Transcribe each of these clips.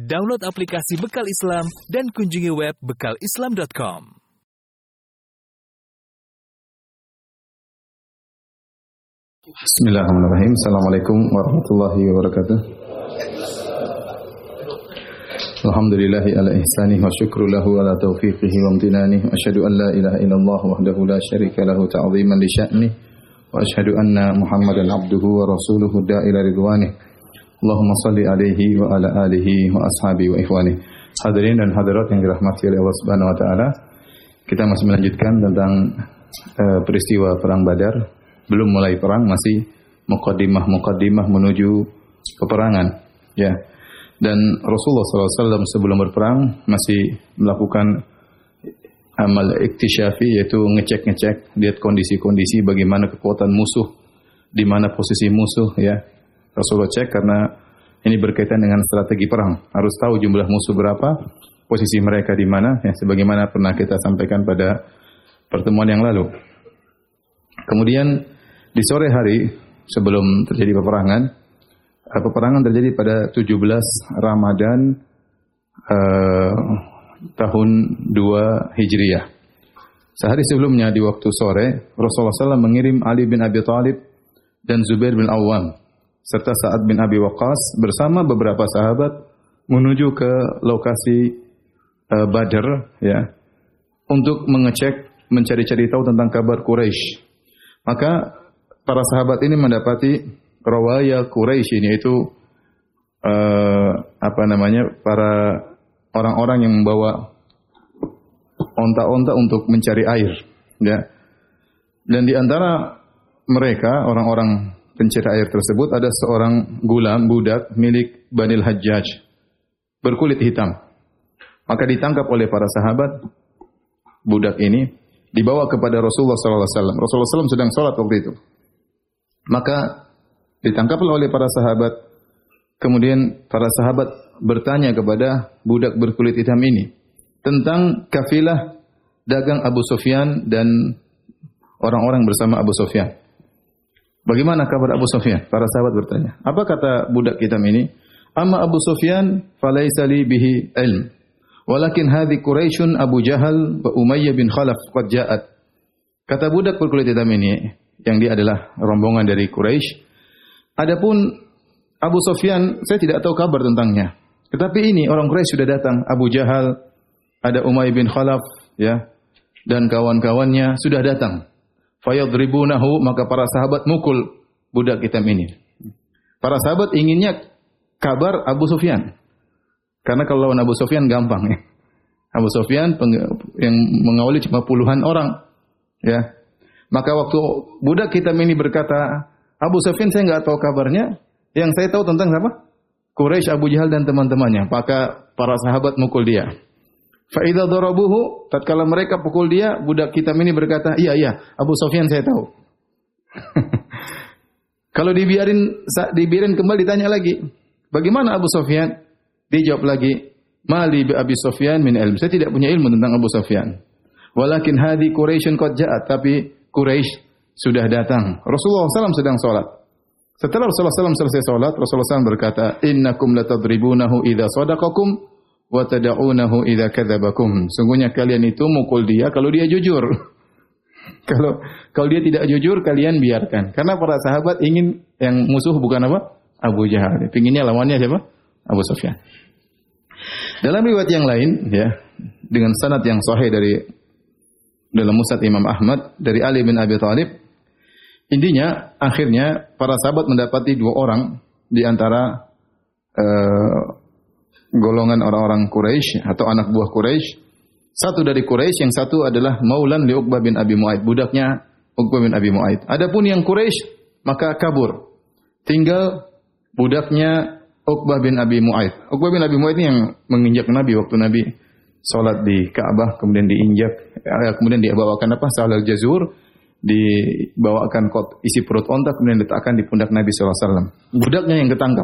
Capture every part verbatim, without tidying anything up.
Download aplikasi Bekal Islam dan kunjungi web bekal islam dot com. Bismillahirrahmanirrahim. Assalamualaikum warahmatullahi wabarakatuh. Alhamdulillahi ala ihsanih wa syukru lahu ala taufiqihi wa amtinanih. Asyhadu an la ilaha illallah wahdahu la syarika lahu ta'ziman li sya'nih. Wa asyhadu anna Muhammadan abduhu wa rasuluhu da'ila ridwanih. Allahumma salli alaihi wa ala alihi wa ashabi wa ikhwanih. Hadirin dan hadirat yang dirahmati oleh Allah Subhanahu wa taala. Kita masih melanjutkan tentang uh, peristiwa perang Badar. Belum mulai perang, masih muqaddimah-muqaddimah menuju peperangan, ya. Dan Rasulullah sallallahu alaihi wasallam sebelum berperang masih melakukan amal iktisyafi, yaitu ngecek-ngecek, lihat kondisi-kondisi bagaimana kekuatan musuh, di mana posisi musuh, ya. Rasulullah cek karena ini berkaitan dengan strategi perang. Harus tahu jumlah musuh berapa, posisi mereka di mana, ya, sebagaimana pernah kita sampaikan pada pertemuan yang lalu. Kemudian di sore hari sebelum terjadi peperangan, peperangan terjadi pada tujuh belas Ramadan uh, tahun dua Hijriah. Sehari sebelumnya di waktu sore, Rasulullah sallallahu alaihi wasallam mengirim Ali bin Abi Thalib dan Zubair bin Awwam serta Sa'ad bin Abi Waqqas bersama beberapa sahabat menuju ke lokasi uh, Badar, ya, untuk mengecek, mencari-cari tahu tentang kabar Quraisy. Maka para sahabat ini mendapati rawaya Quraisy ini, yaitu uh, apa namanya, para orang-orang yang membawa onta-onta untuk mencari air, ya. Dan di antara mereka, orang-orang pencari air tersebut, ada seorang gulam, budak milik Banil Hajjaj, berkulit hitam. Maka ditangkap oleh para sahabat budak ini, dibawa kepada Rasulullah sallallahu alaihi wasallam. Rasulullah sallallahu alaihi wasallam sedang sholat waktu itu. Maka ditangkaplah oleh para sahabat. Kemudian para sahabat bertanya kepada budak berkulit hitam ini tentang kafilah dagang Abu Sufyan dan orang-orang bersama Abu Sufyan. Bagaimana kabar Abu Sufyan? Para sahabat bertanya. Apa kata budak hitam ini? Amma Abu Sufyan falaysa li bihi ilm. Walakin hadhi Quraisyun Abu Jahal wa Umayyah bin Khalaf qad ja'at. Kata budak berkulit hitam ini, yang dia adalah rombongan dari Quraisy. Adapun Abu Sufyan, saya tidak tahu kabar tentangnya. Tetapi ini orang Quraisy sudah datang, Abu Jahal, ada Umayyah bin Khalaf, ya, dan kawan-kawannya sudah datang. Fayadribunahu, maka para sahabat mukul budak hitam ini. Para sahabat inginnya kabar Abu Sufyan. Karena kalau lawan Abu Sufyan gampang, ya. Abu Sufyan yang mengawali cuma puluhan orang, ya. Maka waktu budak hitam ini berkata, Abu Sufyan saya enggak tahu kabarnya, yang saya tahu tentang siapa? Quraisy, Abu Jahal dan teman-temannya. Maka para sahabat mukul dia. Fa idza darabuhu, tatkala mereka pukul dia, budak hitam ini berkata, "Iya, iya, Abu Sufyan saya tahu." Kalau dibiarin dibiarin kembali ditanya lagi, "Bagaimana Abu Sufyan?" Dia jawab lagi, "Mali bi Abi Sufyan min ilm." Saya tidak punya ilmu tentang Abu Sufyan. Walakin hadhi Quraisyun qad ja'at, tapi Quraisy sudah datang. Rasulullah sallallahu alaihi wasallam sedang salat. Setelah Rasulullah sallallahu alaihi wasallam selesai salat, Rasulullah sallallahu alaihi wasallam berkata, "Innakum latadribunahu idza sadaqakum wa tad'unahu idza kadzabakum." Sungguhnya kalian itu mukul dia kalau dia jujur. Kalau kalau dia tidak jujur, kalian biarkan. Karena para sahabat ingin yang musuh bukan apa? Abu Jahal. Pinginnya lawannya siapa? Abu Sufyan. Dalam riwayat yang lain, ya, dengan sanad yang sahih dari dalam Musnad Imam Ahmad dari Ali bin Abi Thalib, intinya akhirnya para sahabat mendapati dua orang di antara uh, golongan orang-orang Quraisy atau anak buah Quraisy. Satu dari Quraisy, yang satu adalah Maulan li Uqbah bin Abi Mu'aid, budaknya Uqbah bin Abi Mu'aid. Adapun yang Quraisy maka kabur. Tinggal budaknya Uqbah bin Abi Mu'aid. Uqbah bin Abi Mu'aid ini yang menginjak Nabi waktu Nabi salat di Ka'bah, kemudian diinjak, kemudian dibawakan apa? Salal jazur, dibawakan kot isi perut onta, kemudian diletakkan di pundak Nabi sallallahu alaihi wasallam. Budaknya yang ketangkap.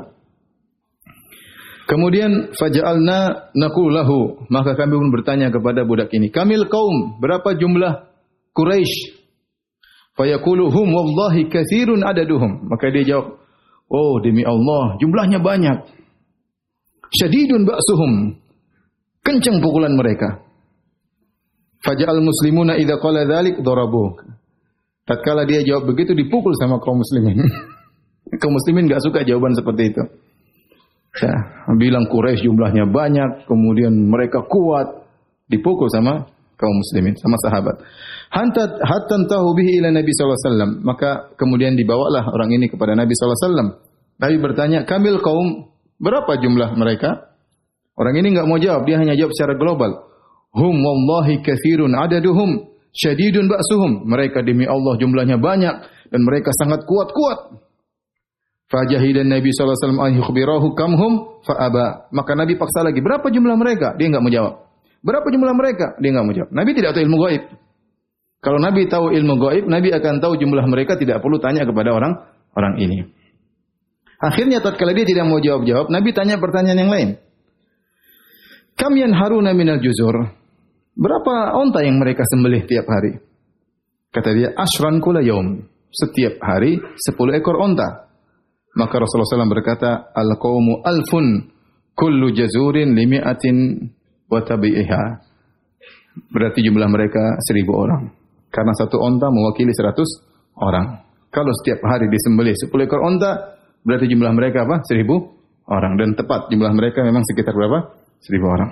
Kemudian faja'alna naqulu lahu, maka kami pun bertanya kepada budak ini, "Kamil qaum, berapa jumlah Quraisy?" Fayaqulu hum wallahi katsirun adaduhum. Maka dia jawab, "Oh, demi Allah, jumlahnya banyak." syadidun ba'suhum. Kencang pukulan mereka. Faja'al muslimuna idza qala dzalik darabuh. Tatkala dia jawab begitu dipukul sama kaum muslimin. Kaum muslimin enggak suka jawaban seperti itu. Ya, bilang Quraisy jumlahnya banyak, kemudian mereka kuat, dipukul sama kaum muslimin, sama sahabat. Hatta hatta tahu bihi ila Nabi sallallahu alaihi wasallam. Maka kemudian dibawalah orang ini kepada Nabi sallallahu alaihi wasallam. Nabi bertanya, "Kamil kaum, berapa jumlah mereka?" Orang ini enggak mau jawab, dia hanya jawab secara global. Hum wallahi katsirun adaduhum syadidun ba'suhum. Mereka demi Allah jumlahnya banyak dan mereka sangat kuat-kuat. Fajahidan Nabi sallallahu alaihi wasallam an yukhbirahu kamhum fa aba. Maka Nabi paksa lagi, berapa jumlah mereka? Dia enggak mau jawab. Berapa jumlah mereka? Dia enggak mau jawab. Nabi tidak tahu ilmu gaib. Kalau Nabi tahu ilmu gaib, Nabi akan tahu jumlah mereka, tidak perlu tanya kepada orang orang ini. Akhirnya tatkala dia tidak mau jawab-jawab, Nabi tanya pertanyaan yang lain. Kam yanharuna minal juzur? Berapa onta yang mereka sembelih tiap hari? Kata dia, ashran kula yaum. Setiap hari sepuluh ekor onta. Maka Rasulullah shallallahu alaihi wasallam berkata, al-qawmu alfun kullu jazurin limi'atin wa tabi'iha. Berarti jumlah mereka seribu orang. Karena satu onta mewakili seratus orang. Kalau setiap hari disembelih sepuluh ekor onta, berarti jumlah mereka apa? Seribu orang. Dan tepat jumlah mereka memang sekitar berapa? Seribu orang.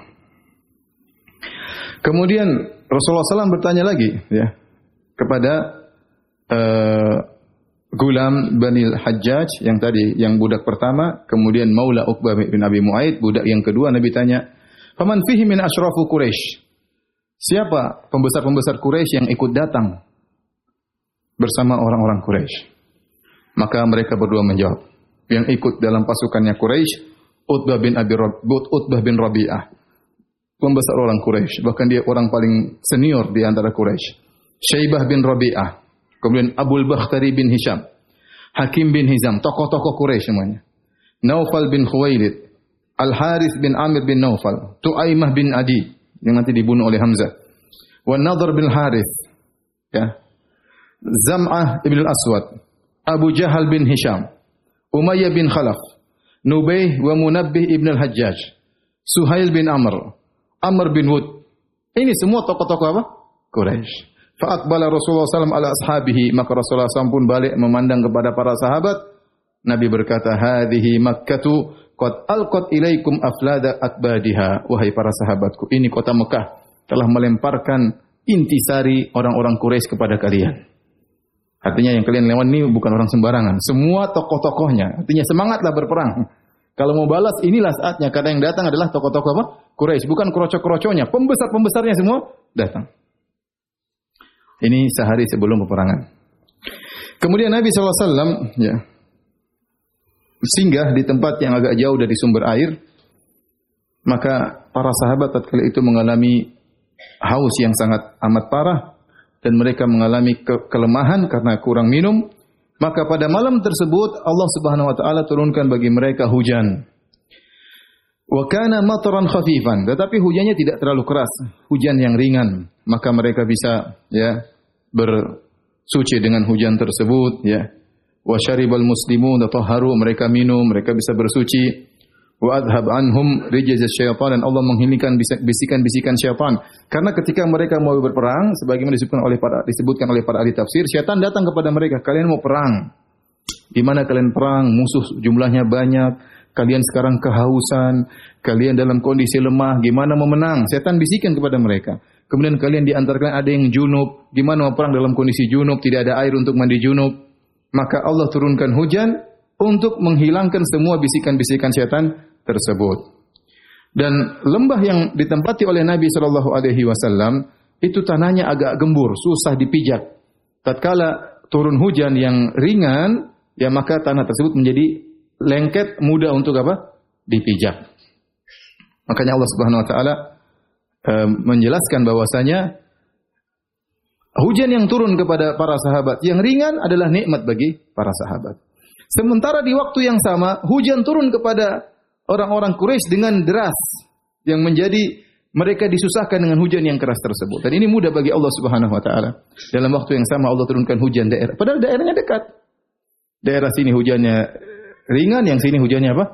Kemudian Rasulullah shallallahu alaihi wasallam bertanya lagi ya, kepada uh, Gulam Banil Hajjaj yang tadi, yang budak pertama, kemudian Maula Uqbah bin Abi Mu'aid, budak yang kedua. Nabi tanya, "Faman fihi min asyrafu Quraisy?" Siapa pembesar-pembesar Quraisy yang ikut datang bersama orang-orang Quraisy? Maka mereka berdua menjawab, yang ikut dalam pasukannya Quraisy, Utbah bin Abi Rabi'ah, Utbah bin Rabi'ah, pembesar orang Quraisy, bahkan dia orang paling senior di antara Quraisy. Syaibah bin Rabi'ah, kemudian Abul Bakhtari bin Hisham, Hakim bin Hizam, tokoh-tokoh Quraisy semuanya. Naufal bin Khuwailid, Al-Harith bin Amir bin Naufal, Tu'aimah bin Adi yang nanti dibunuh oleh Hamzah. Wa Nadhr bin Harith, ya. Zam'ah bin Al-Aswad, Abu Jahal bin Hisham, Umayyah bin Khalaf, Nubayh wa Munabbih ibn al-Hajjaj, Suhail bin Amr, Amr bin Wud. Ini semua tokoh-tokoh apa? Quraisy. Fa'aqbala Rasulullah sallallahu alaihi wasallam ala ashabihi. Maka Rasulullah shallallahu alaihi wasallam pun balik memandang kepada para sahabat. Nabi berkata, hadhihi Makkatu qad alqat ilaikum aflada akbadiha. Wahai para sahabatku, ini kota Mekah telah melemparkan intisari orang-orang Quraisy kepada kalian. Artinya yang kalian lewat ini bukan orang sembarangan. Semua tokoh-tokohnya. Artinya semangatlah berperang. Kalau mau balas, inilah saatnya. Karena yang datang adalah tokoh-tokoh apa? Quraisy. Bukan kroco-kroconya. Pembesar-pembesarnya semua datang. Ini sehari sebelum peperangan. Kemudian Nabi shallallahu alaihi wasallam ya, singgah di tempat yang agak jauh dari sumber air. Maka para sahabat tatkala itu mengalami haus yang sangat amat parah. Dan mereka mengalami ke- kelemahan karena kurang minum. Maka pada malam tersebut Allah Subhanahu wa taala turunkan bagi mereka hujan. Wa kana mataran khafifan, tetapi hujannya tidak terlalu keras, hujan yang ringan. Maka mereka bisa ya bersuci dengan hujan tersebut ya. Wa syaribal muslimun tatahharu, mereka minum, mereka bisa bersuci. Wa adhab anhum rijaz syaitan, dan Allah menghilangkan bisikan-bisikan syaitan. Karena ketika mereka mau berperang, sebagaimana disebutkan oleh para disebutkan oleh para ahli tafsir, syaitan datang kepada mereka, kalian mau perang. Di mana kalian perang? Musuh jumlahnya banyak, kalian sekarang kehausan, kalian dalam kondisi lemah, gimana mau menang? Syaitan bisikan kepada mereka. Kemudian kalian di antara kalian ada yang junub, gimana mau perang dalam kondisi junub, tidak ada air untuk mandi junub? Maka Allah turunkan hujan untuk menghilangkan semua bisikan-bisikan syaitan tersebut. Dan lembah yang ditempati oleh Nabi shallallahu alaihi wasallam itu tanahnya agak gembur, susah dipijak. Tatkala turun hujan yang ringan, ya maka tanah tersebut menjadi lengket, mudah untuk apa? Dipijak. Makanya Allah Subhanahu wa taala e, menjelaskan bahwasanya hujan yang turun kepada para sahabat yang ringan adalah nikmat bagi para sahabat. Sementara di waktu yang sama, hujan turun kepada orang-orang Quraisy dengan deras, yang menjadi mereka disusahkan dengan hujan yang keras tersebut. Dan ini mudah bagi Allah Subhanahu wa taala. Dalam waktu yang sama Allah turunkan hujan daerah, padahal daerahnya dekat. Daerah sini hujannya ringan, yang sini hujannya apa?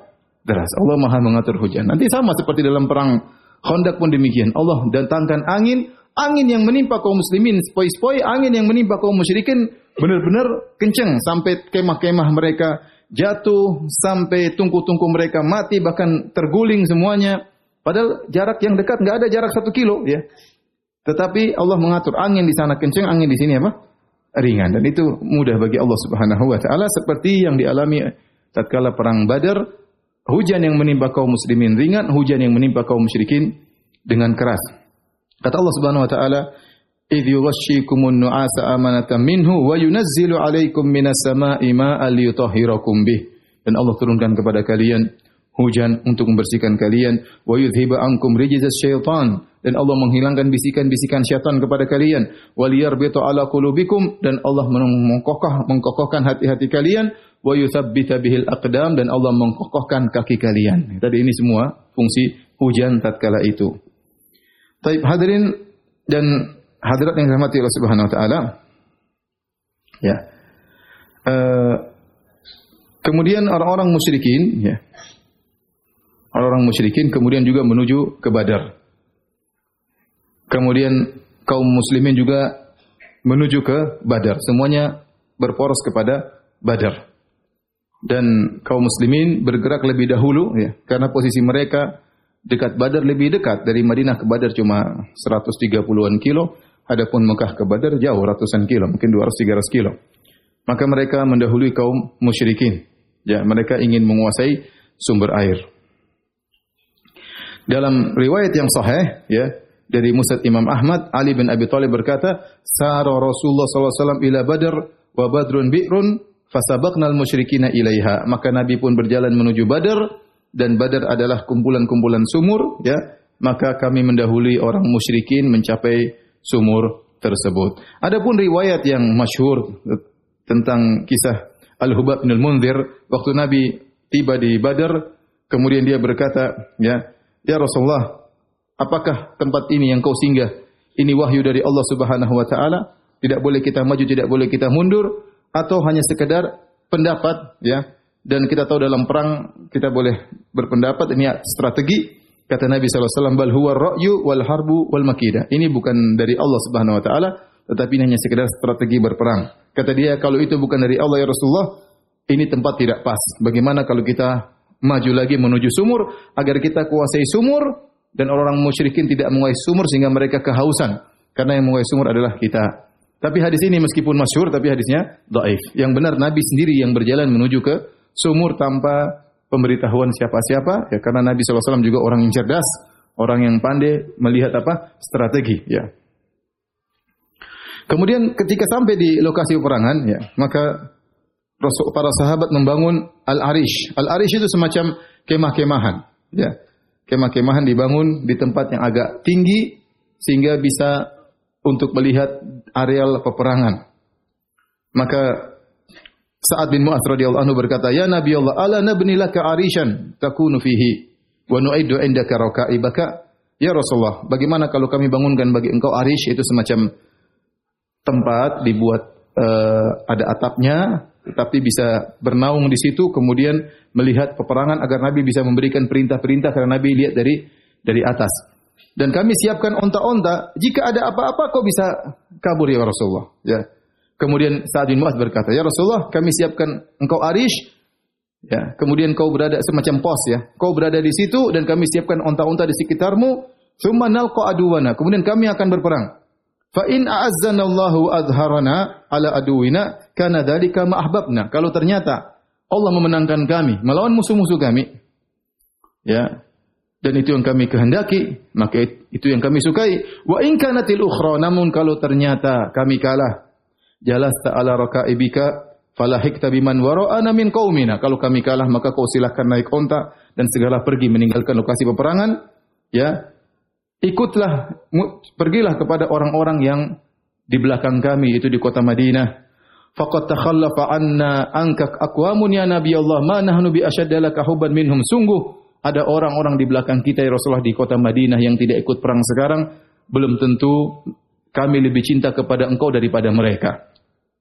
deras. Allah Maha mengatur hujan. Nanti sama seperti dalam perang Khandaq pun demikian. Allah datangkan angin, angin yang menimpa kaum muslimin sepoi-sepoi, angin yang menimpa kaum musyrikin benar-benar kencang sampai kemah-kemah mereka jatuh, sampai tungku-tungku mereka mati, bahkan terguling semuanya. Padahal jarak yang dekat, enggak ada jarak satu kilo, ya. Tetapi Allah mengatur angin di sana kencang, angin di sini apa? Ringan. Dan itu mudah bagi Allah Subhanahu wa taala, seperti yang dialami tatkala perang Badar, hujan yang menimpa kaum muslimin ringan, hujan yang menimpa kaum musyrikin dengan keras. Kata Allah Subhanahu wa taala, "Idz yughashshikumun nu'asa amanatan minhu wa yunazzilu 'alaikum minas sama'i ma'an liyutahhirakum bih." Dan Allah turunkan kepada kalian hujan untuk membersihkan kalian, wa yudhiba ankum rijzas syaitan, dan Allah menghilangkan bisikan-bisikan syaitan kepada kalian, wa liyarbita ala qulubikum, dan Allah mengkokoh mengkokohkan hati-hati kalian, wa yuthabbita bihil aqdam, dan Allah mengkokohkan kaki kalian. Tadi ini semua fungsi hujan tatkala itu. Baik, hadirin dan hadirat yang dirahmati Allah Subhanahu wa taala. Ya. Uh, kemudian orang-orang musyrikin, ya. Orang-orang musyrikin kemudian juga menuju ke Badar. Kemudian kaum muslimin juga menuju ke Badar. Semuanya berporos kepada Badar. Dan kaum muslimin bergerak lebih dahulu, ya, karena posisi mereka dekat Badar lebih dekat. Dari Madinah ke Badar cuma seratus tiga puluhan kilo. Adapun Mekah ke Badar jauh ratusan kilo, mungkin dua ratus tiga ratus kilo. Maka mereka mendahului kaum musyrikin. Ya, mereka ingin menguasai sumber air. Dalam riwayat yang sahih, ya, dari Musnad Imam Ahmad, Ali bin Abi Thalib berkata, "Sara Rasulullah sallallahu alaihi wasallam ila Badr wa Badrun bi'run fasabaqnal musyrikina ilaiha." Maka Nabi pun berjalan menuju Badar, dan Badar adalah kumpulan-kumpulan sumur, ya. Maka kami mendahului orang musyrikin mencapai sumur tersebut. Adapun riwayat yang masyhur tentang kisah Al-Hubab bin Al-Munzir, waktu Nabi tiba di Badar, kemudian dia berkata, ya, "Ya Rasulullah, apakah tempat ini yang kau singgah? Ini wahyu dari Allah Subhanahu wa taala, tidak boleh kita maju, tidak boleh kita mundur, atau hanya sekedar pendapat, ya?" Dan kita tahu dalam perang kita boleh berpendapat, ini strategi. Kata Nabi sallallahu alaihi wasallam, "Bal huwa ar-ra'yu wal harbu wal makidah." Ini bukan dari Allah Subhanahu wa taala, tetapi ini hanya sekedar strategi berperang. Kata dia, "Kalau itu bukan dari Allah ya Rasulullah, ini tempat tidak pas. Bagaimana kalau kita maju lagi menuju sumur agar kita kuasai sumur dan orang musyrikin tidak menguasai sumur sehingga mereka kehausan, karena yang menguasai sumur adalah kita." Tapi hadis ini meskipun masyhur tapi hadisnya dhaif. Yang benar Nabi sendiri yang berjalan menuju ke sumur tanpa pemberitahuan siapa-siapa, ya, karena Nabi sallallahu alaihi wasallam juga orang yang cerdas, orang yang pandai melihat apa? Strategi, ya. Kemudian ketika sampai di lokasi peperangan, ya, maka para sahabat membangun Al-Arish. Al-Arish itu semacam kemah-kemahan, ya. Kemah-kemahan dibangun di tempat yang agak tinggi sehingga bisa untuk melihat areal peperangan. Maka Sa'ad bin Mu'adz radhiyallahu anhu berkata, "Ya Nabi Allah, ala nabni laka arishan takunu fihi wa nu'idu indaka rakaibaka?" Ya Rasulullah, bagaimana kalau kami bangunkan bagi engkau arish, itu semacam tempat dibuat uh, ada atapnya, tetapi bisa bernaung di situ, kemudian melihat peperangan agar Nabi bisa memberikan perintah-perintah karena Nabi lihat dari dari atas. Dan kami siapkan onta-onta, jika ada apa-apa kau bisa kabur ya Rasulullah, ya. Kemudian Sa'ad bin Mu'adz berkata, "Ya Rasulullah, kami siapkan engkau arish, ya. Kemudian kau berada semacam pos, ya. Kau berada di situ dan kami siapkan onta-onta di sekitarmu. Tsumma nalqa aduwana." Kemudian kami akan berperang. "Fa in a'azzanallahu adharana ala aduwina kana dzalika ma ahbabna." Kalau ternyata Allah memenangkan kami melawan musuh-musuh kami, ya, dan itu yang kami kehendaki, maka itu yang kami sukai. Wa in kanatil ukhra, namun kalau ternyata kami kalah, jalasta ala rakaibika falahikta biman wara'ana min qaumina. Kalau kami kalah maka kau silakan naik onta dan segala pergi meninggalkan lokasi peperangan, ya. Ikutlah, pergilah kepada orang-orang yang di belakang kami, itu di kota Madinah. Faqad takhallafa anna ankak aqwamun ya Nabi Allah, ma nahnu bi asyaddalaka hubban minhum. Sungguh ada orang-orang di belakang kita ya Rasulullah di kota Madinah yang tidak ikut perang sekarang, belum tentu kami lebih cinta kepada engkau daripada mereka.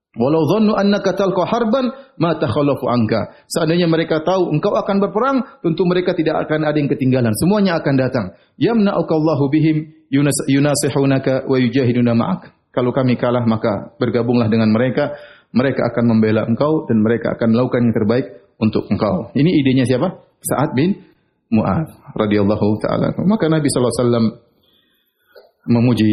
Walau dhannu annaka talqa harban ma takhallafu anka. Seandainya mereka tahu engkau akan berperang, tentu mereka tidak akan ada yang ketinggalan. Semuanya akan datang. Yamna'uka Allahu bihim yunasihunaka wa yujahiduna ma'ak. Kalau kami kalah maka bergabunglah dengan mereka. Mereka akan membela engkau dan mereka akan melakukan yang terbaik untuk engkau. Ini idenya siapa? Sa'ad bin Mu'adz radhiyallahu taala. Maka Nabi sallallahu alaihi wasallam memuji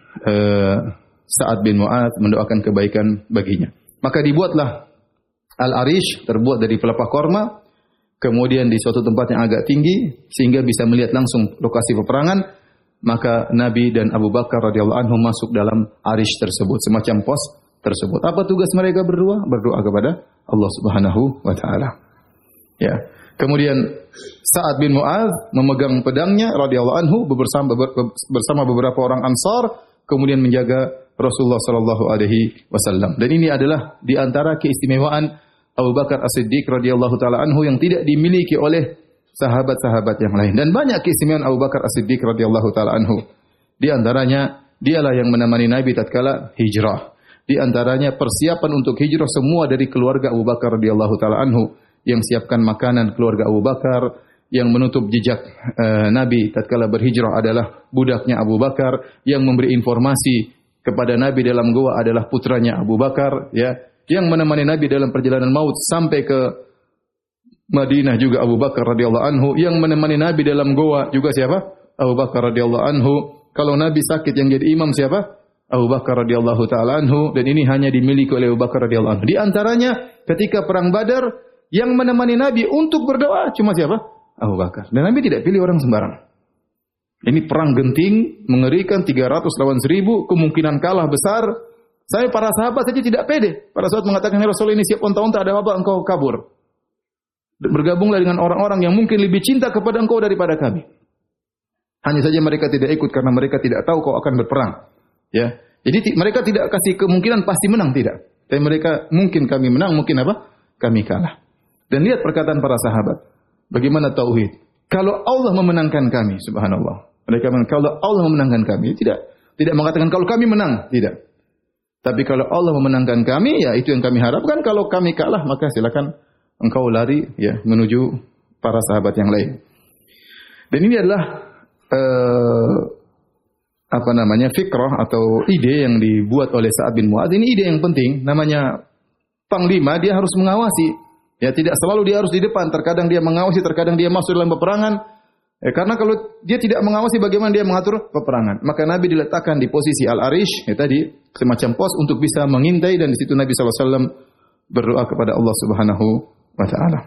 uh, Sa'ad bin Mu'adz, mendoakan kebaikan baginya. Maka dibuatlah Al-Arish, terbuat dari pelepah korma, kemudian di suatu tempat yang agak tinggi sehingga bisa melihat langsung lokasi peperangan. Maka Nabi dan Abu Bakar radhiyallahu anhu masuk dalam Arish tersebut, semacam pos tersebut. Apa tugas mereka berdua? Berdoa kepada Allah Subhanahu wa taala. Ya. Kemudian Sa'ad bin Mu'adz memegang pedangnya radhiyallahu anhu bersama bersama beberapa orang Ansar, kemudian menjaga Rasulullah sallallahu alaihi wasallam. Dan ini adalah di antara keistimewaan Abu Bakar As-Siddiq radhiyallahu taala anhu yang tidak dimiliki oleh sahabat-sahabat yang lain. Dan banyak keistimewaan Abu Bakar As-Siddiq radhiyallahu taala anhu. Di antaranya dialah yang menemani Nabi tatkala hijrah. Di antaranya persiapan untuk hijrah semua dari keluarga Abu Bakar radhiyallahu taala anhu, yang siapkan makanan keluarga Abu Bakar, yang menutup jejak uh, Nabi tatkala berhijrah adalah budaknya Abu Bakar, yang memberi informasi kepada Nabi dalam gua adalah putranya Abu Bakar, ya, yang menemani Nabi dalam perjalanan maut sampai ke Madinah juga Abu Bakar radhiyallahu anhu, yang menemani Nabi dalam gua juga siapa? Abu Bakar radhiyallahu anhu. Kalau Nabi sakit yang jadi imam siapa? Abu Bakar radhiyallahu taala anhu, dan ini hanya dimiliki oleh Abu Bakar radhiyallahu anhu. Di antaranya ketika perang Badar yang menemani Nabi untuk berdoa cuma siapa? Abu Bakar. Dan Nabi tidak pilih orang sembarang. Ini perang genting, mengerikan, tiga ratus lawan seribu, kemungkinan kalah besar. Saya para sahabat saja tidak pede. Pada saat mengatakan, ya Rasul ini siap unta-unta, ada apa engkau kabur. Bergabunglah dengan orang-orang yang mungkin lebih cinta kepada engkau daripada kami. Hanya saja mereka tidak ikut karena mereka tidak tahu kau akan berperang. Ya, jadi mereka tidak kasih kemungkinan pasti menang, tidak. Tapi mereka mungkin kami menang, mungkin apa? Kami kalah. Dan lihat perkataan para sahabat. Bagaimana tauhid? Kalau Allah memenangkan kami, subhanallah. Mereka mengatakan, kalau Allah memenangkan kami, tidak tidak mengatakan kalau kami menang, tidak. Tapi kalau Allah memenangkan kami, ya itu yang kami harapkan. Kalau kami kalah, maka silakan engkau lari ya menuju para sahabat yang lain. Dan ini adalah uh, apa namanya fikrah atau ide yang dibuat oleh Sa'ad bin Mu'adz. Ini ide yang penting. Namanya panglima, dia harus mengawasi. Ya, tidak selalu dia harus di depan. Terkadang dia mengawasi, terkadang dia masuk dalam peperangan. Eh, karena kalau dia tidak mengawasi, bagaimana dia mengatur peperangan? Maka Nabi diletakkan di posisi Al-Arish, ya tadi semacam pos untuk bisa mengintai, dan di situ Nabi sallallahu alaihi wasallam berdoa kepada Allah Subhanahu wa taala.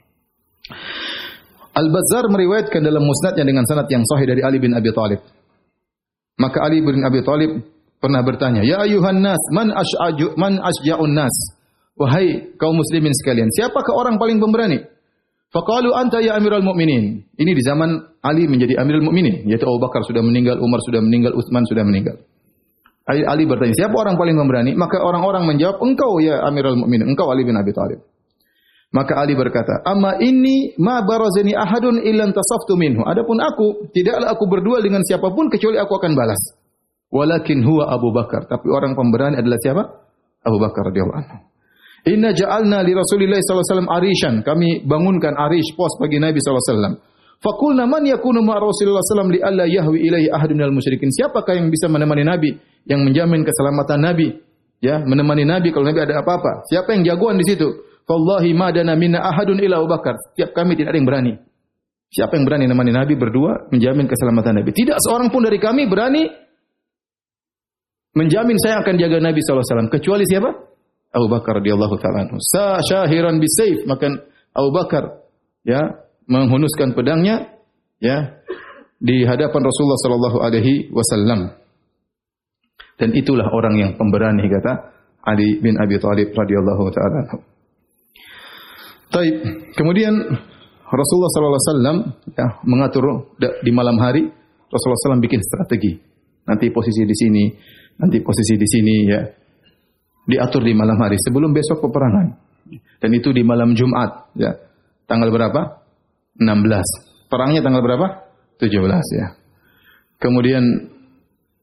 Al-Bazzar meriwayatkan dalam musnadnya dengan sanad yang sahih dari Ali bin Abi Thalib. Maka Ali bin Abi Thalib pernah bertanya, "Ya ayuhan nas, man ash'aju man asja'un nas?" Wahai kaum muslimin sekalian, siapakah orang paling pemberani? Faqalu anta ya Amirul Mukminin. Ini di zaman Ali menjadi Amirul Mukminin, yaitu Abu Bakar sudah meninggal, Umar sudah meninggal, Utsman sudah meninggal. Ali, Ali bertanya, siapa orang paling pemberani? Maka orang-orang menjawab, engkau ya Amirul Mukminin, engkau Ali bin Abi Thalib. Maka Ali berkata, "Amma inni ma barazani ahadun illa tasaftu minhu." Adapun aku, tidaklah aku berduel dengan siapapun kecuali aku akan balas. Walakin huwa Abu Bakar, tapi orang pemberani adalah siapa? Abu Bakar radhiyallahu anhu. Inna ja'alna li Rasulillah sallallahu alaihi wasallam arishan. Kami bangunkan arish, pos bagi Nabi sallallahu alaihi wasallam. Faqulna man yakunu ma Rasulillah sallallahu alaihi wasallam li alla yahwi ilaihi ahadun minal musyrikin. Siapakah yang bisa menemani Nabi, yang menjamin keselamatan Nabi? Ya, menemani Nabi kalau Nabi ada apa-apa. Siapa yang jagoan di situ? Wallahi ma dana minna ahadun illa Abu Bakar. Setiap kami tidak ada yang berani. Siapa yang berani menemani Nabi berdua menjamin keselamatan Nabi? Tidak seorang pun dari kami berani menjamin saya akan jaga Nabi sallallahu alaihi wasallam kecuali siapa? Abu Bakar radhiyallahu taala anhu. Sa syahiran bisayf, maka Abu Bakar ya menghunuskan pedangnya ya di hadapan Rasulullah sallallahu alaihi wasallam. Dan itulah orang yang pemberani, kata Ali bin Abi Thalib radhiyallahu taala anhu. Baik, kemudian Rasulullah sallallahu alaihi wasallam ya mengatur di malam hari. Rasulullah sallallahu alaihi wasallam bikin strategi. Nanti posisi di sini, nanti posisi di sini ya. Diatur di malam hari sebelum besok peperangan. Dan itu di malam Jumat ya. Tanggal berapa? enam belas. Perangnya tanggal berapa? tujuh belas ya. Kemudian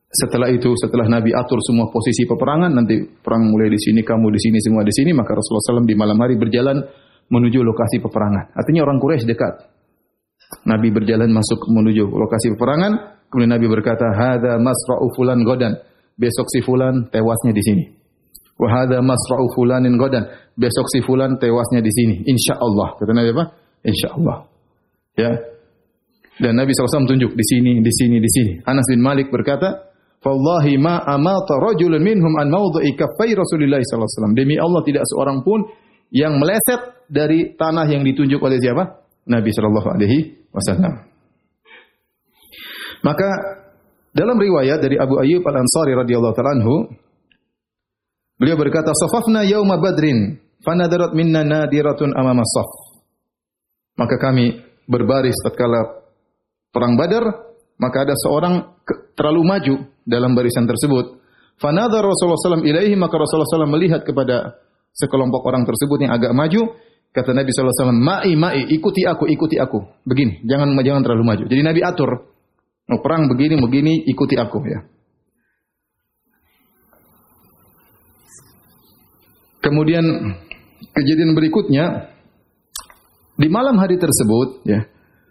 setelah itu, setelah Nabi atur semua posisi peperangan, nanti perang mulai di sini, kamu di sini, semua di sini, maka Rasulullah shallallahu alaihi wasallam di malam hari berjalan menuju lokasi peperangan. Artinya orang Quraisy dekat. Nabi berjalan masuk menuju lokasi peperangan, kemudian Nabi berkata, "Hadza masra'u fulan godan." Besok si fulan tewasnya di sini. "Wa hadza masra'u fulanin godan." Besok si fulan tewasnya di sini. Insyaallah. Kata Nabi apa? Insyaallah. Ya. Dan Nabi shallallahu alaihi wasallam tunjuk di sini, di sini, di sini. Anas bin Malik berkata, "Wallahi ma amata rajulun minhum an mawdhi'i kaffai Rasulillah sallallahu alaihi wasallam." Demi Allah tidak seorang pun yang meleset dari tanah yang ditunjuk oleh siapa? Nabi sallallahu alaihi wasallam. Maka dalam riwayat dari Abu Ayyub Al-Ansari radhiyallahu ta'ala anhu, beliau berkata, "Safafna yauma Badrin, fanadarat minna nadiratun amama saf." Maka kami berbaris tatkala perang Badar, maka ada seorang terlalu maju dalam barisan tersebut. Fanadhar Rasulullah sallallahu alaihi wasallam ilaihi, maka Rasulullah sallallahu alaihi wasallam melihat kepada sekelompok orang tersebut yang agak maju. Kata Nabi sallallahu alaihi wasallam, "Ma'i, ma'i, ikuti aku, ikuti aku." Begini, jangan jangan terlalu maju. Jadi Nabi atur, mau perang begini, begini, ikuti aku ya. Kemudian kejadian berikutnya, di malam hari tersebut ya,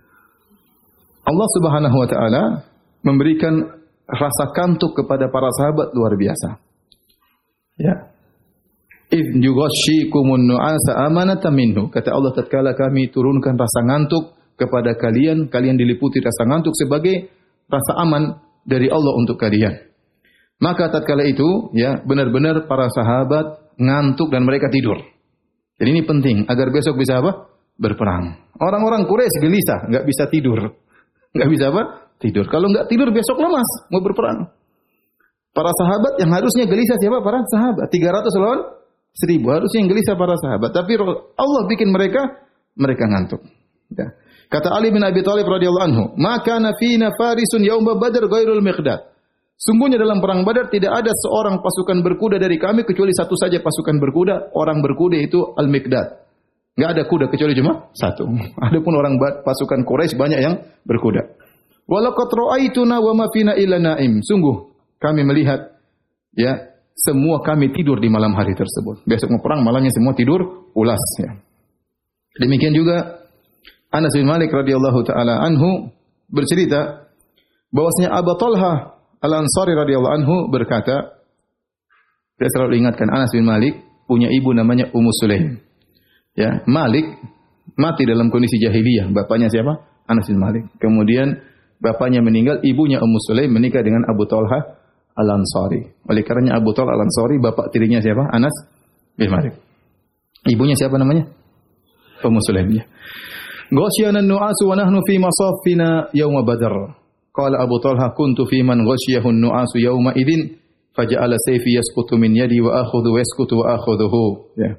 Allah Subhanahu wa taala memberikan rasa kantuk kepada para sahabat luar biasa. Ya. "Idh yughashshikumun nu'asa amanatan minhu." Kata Allah, tatkala kami turunkan rasa ngantuk kepada kalian, kalian diliputi rasa ngantuk sebagai rasa aman dari Allah untuk kalian. Maka tatkala itu, ya, benar-benar para sahabat ngantuk dan mereka tidur. Jadi ini penting agar besok bisa apa? Berperang. Orang-orang Quraisy gelisah, enggak bisa tidur. Enggak bisa apa? Tidur. Kalau enggak tidur besok lemas mau berperang. Para sahabat yang harusnya gelisah siapa? Para sahabat. tiga ratus lawan seribu. Harusnya yang gelisah para sahabat. Tapi Allah bikin mereka mereka ngantuk. Ya. Kata Ali bin Abi Thalib radhiyallahu anhu, "Maka nafina farisun yauma Badr ghairul Miqdad." Sungguhnya dalam perang Badar tidak ada seorang pasukan berkuda dari kami kecuali satu saja pasukan berkuda. Orang berkuda itu Al-Miqdad. Enggak ada kuda kecuali cuma satu. Adapun orang pasukan Quraisy banyak yang berkuda. Walaqad ra'aituna wa ma fina illa na'im. Sungguh kami melihat ya, semua kami tidur di malam hari tersebut. Besok mau perang malamnya semua tidur pulas ya. Demikian juga Anas bin Malik radhiyallahu taala anhu bercerita bahwasanya Abu Talha Al-Ansari radhiyallahu anhu berkata, saya selalu ingatkan Anas bin Malik punya ibu namanya Ummu Sulaim. Ya, Malik mati dalam kondisi jahiliyah. Bapaknya siapa? Anas bin Malik. Kemudian bapaknya meninggal, ibunya Ummu Sulaim menikah dengan Abu Talha Al-Ansari. Oleh karenanya Abu Talha Al-Ansari bapak tirinya siapa? Anas bin Malik. Ibunya siapa namanya? Ummu Sulaim. Ya. Ghasyana an-nu'asu wa nahnu fi masafina yauma Badr. Qala Abu Talha kuntu fi man ghasyiyahu an-nu'asu yauma idzin faja'ala sayfi yasqutu min yadi wa akhudhu yasqutu wa akhudhuhu. Ya.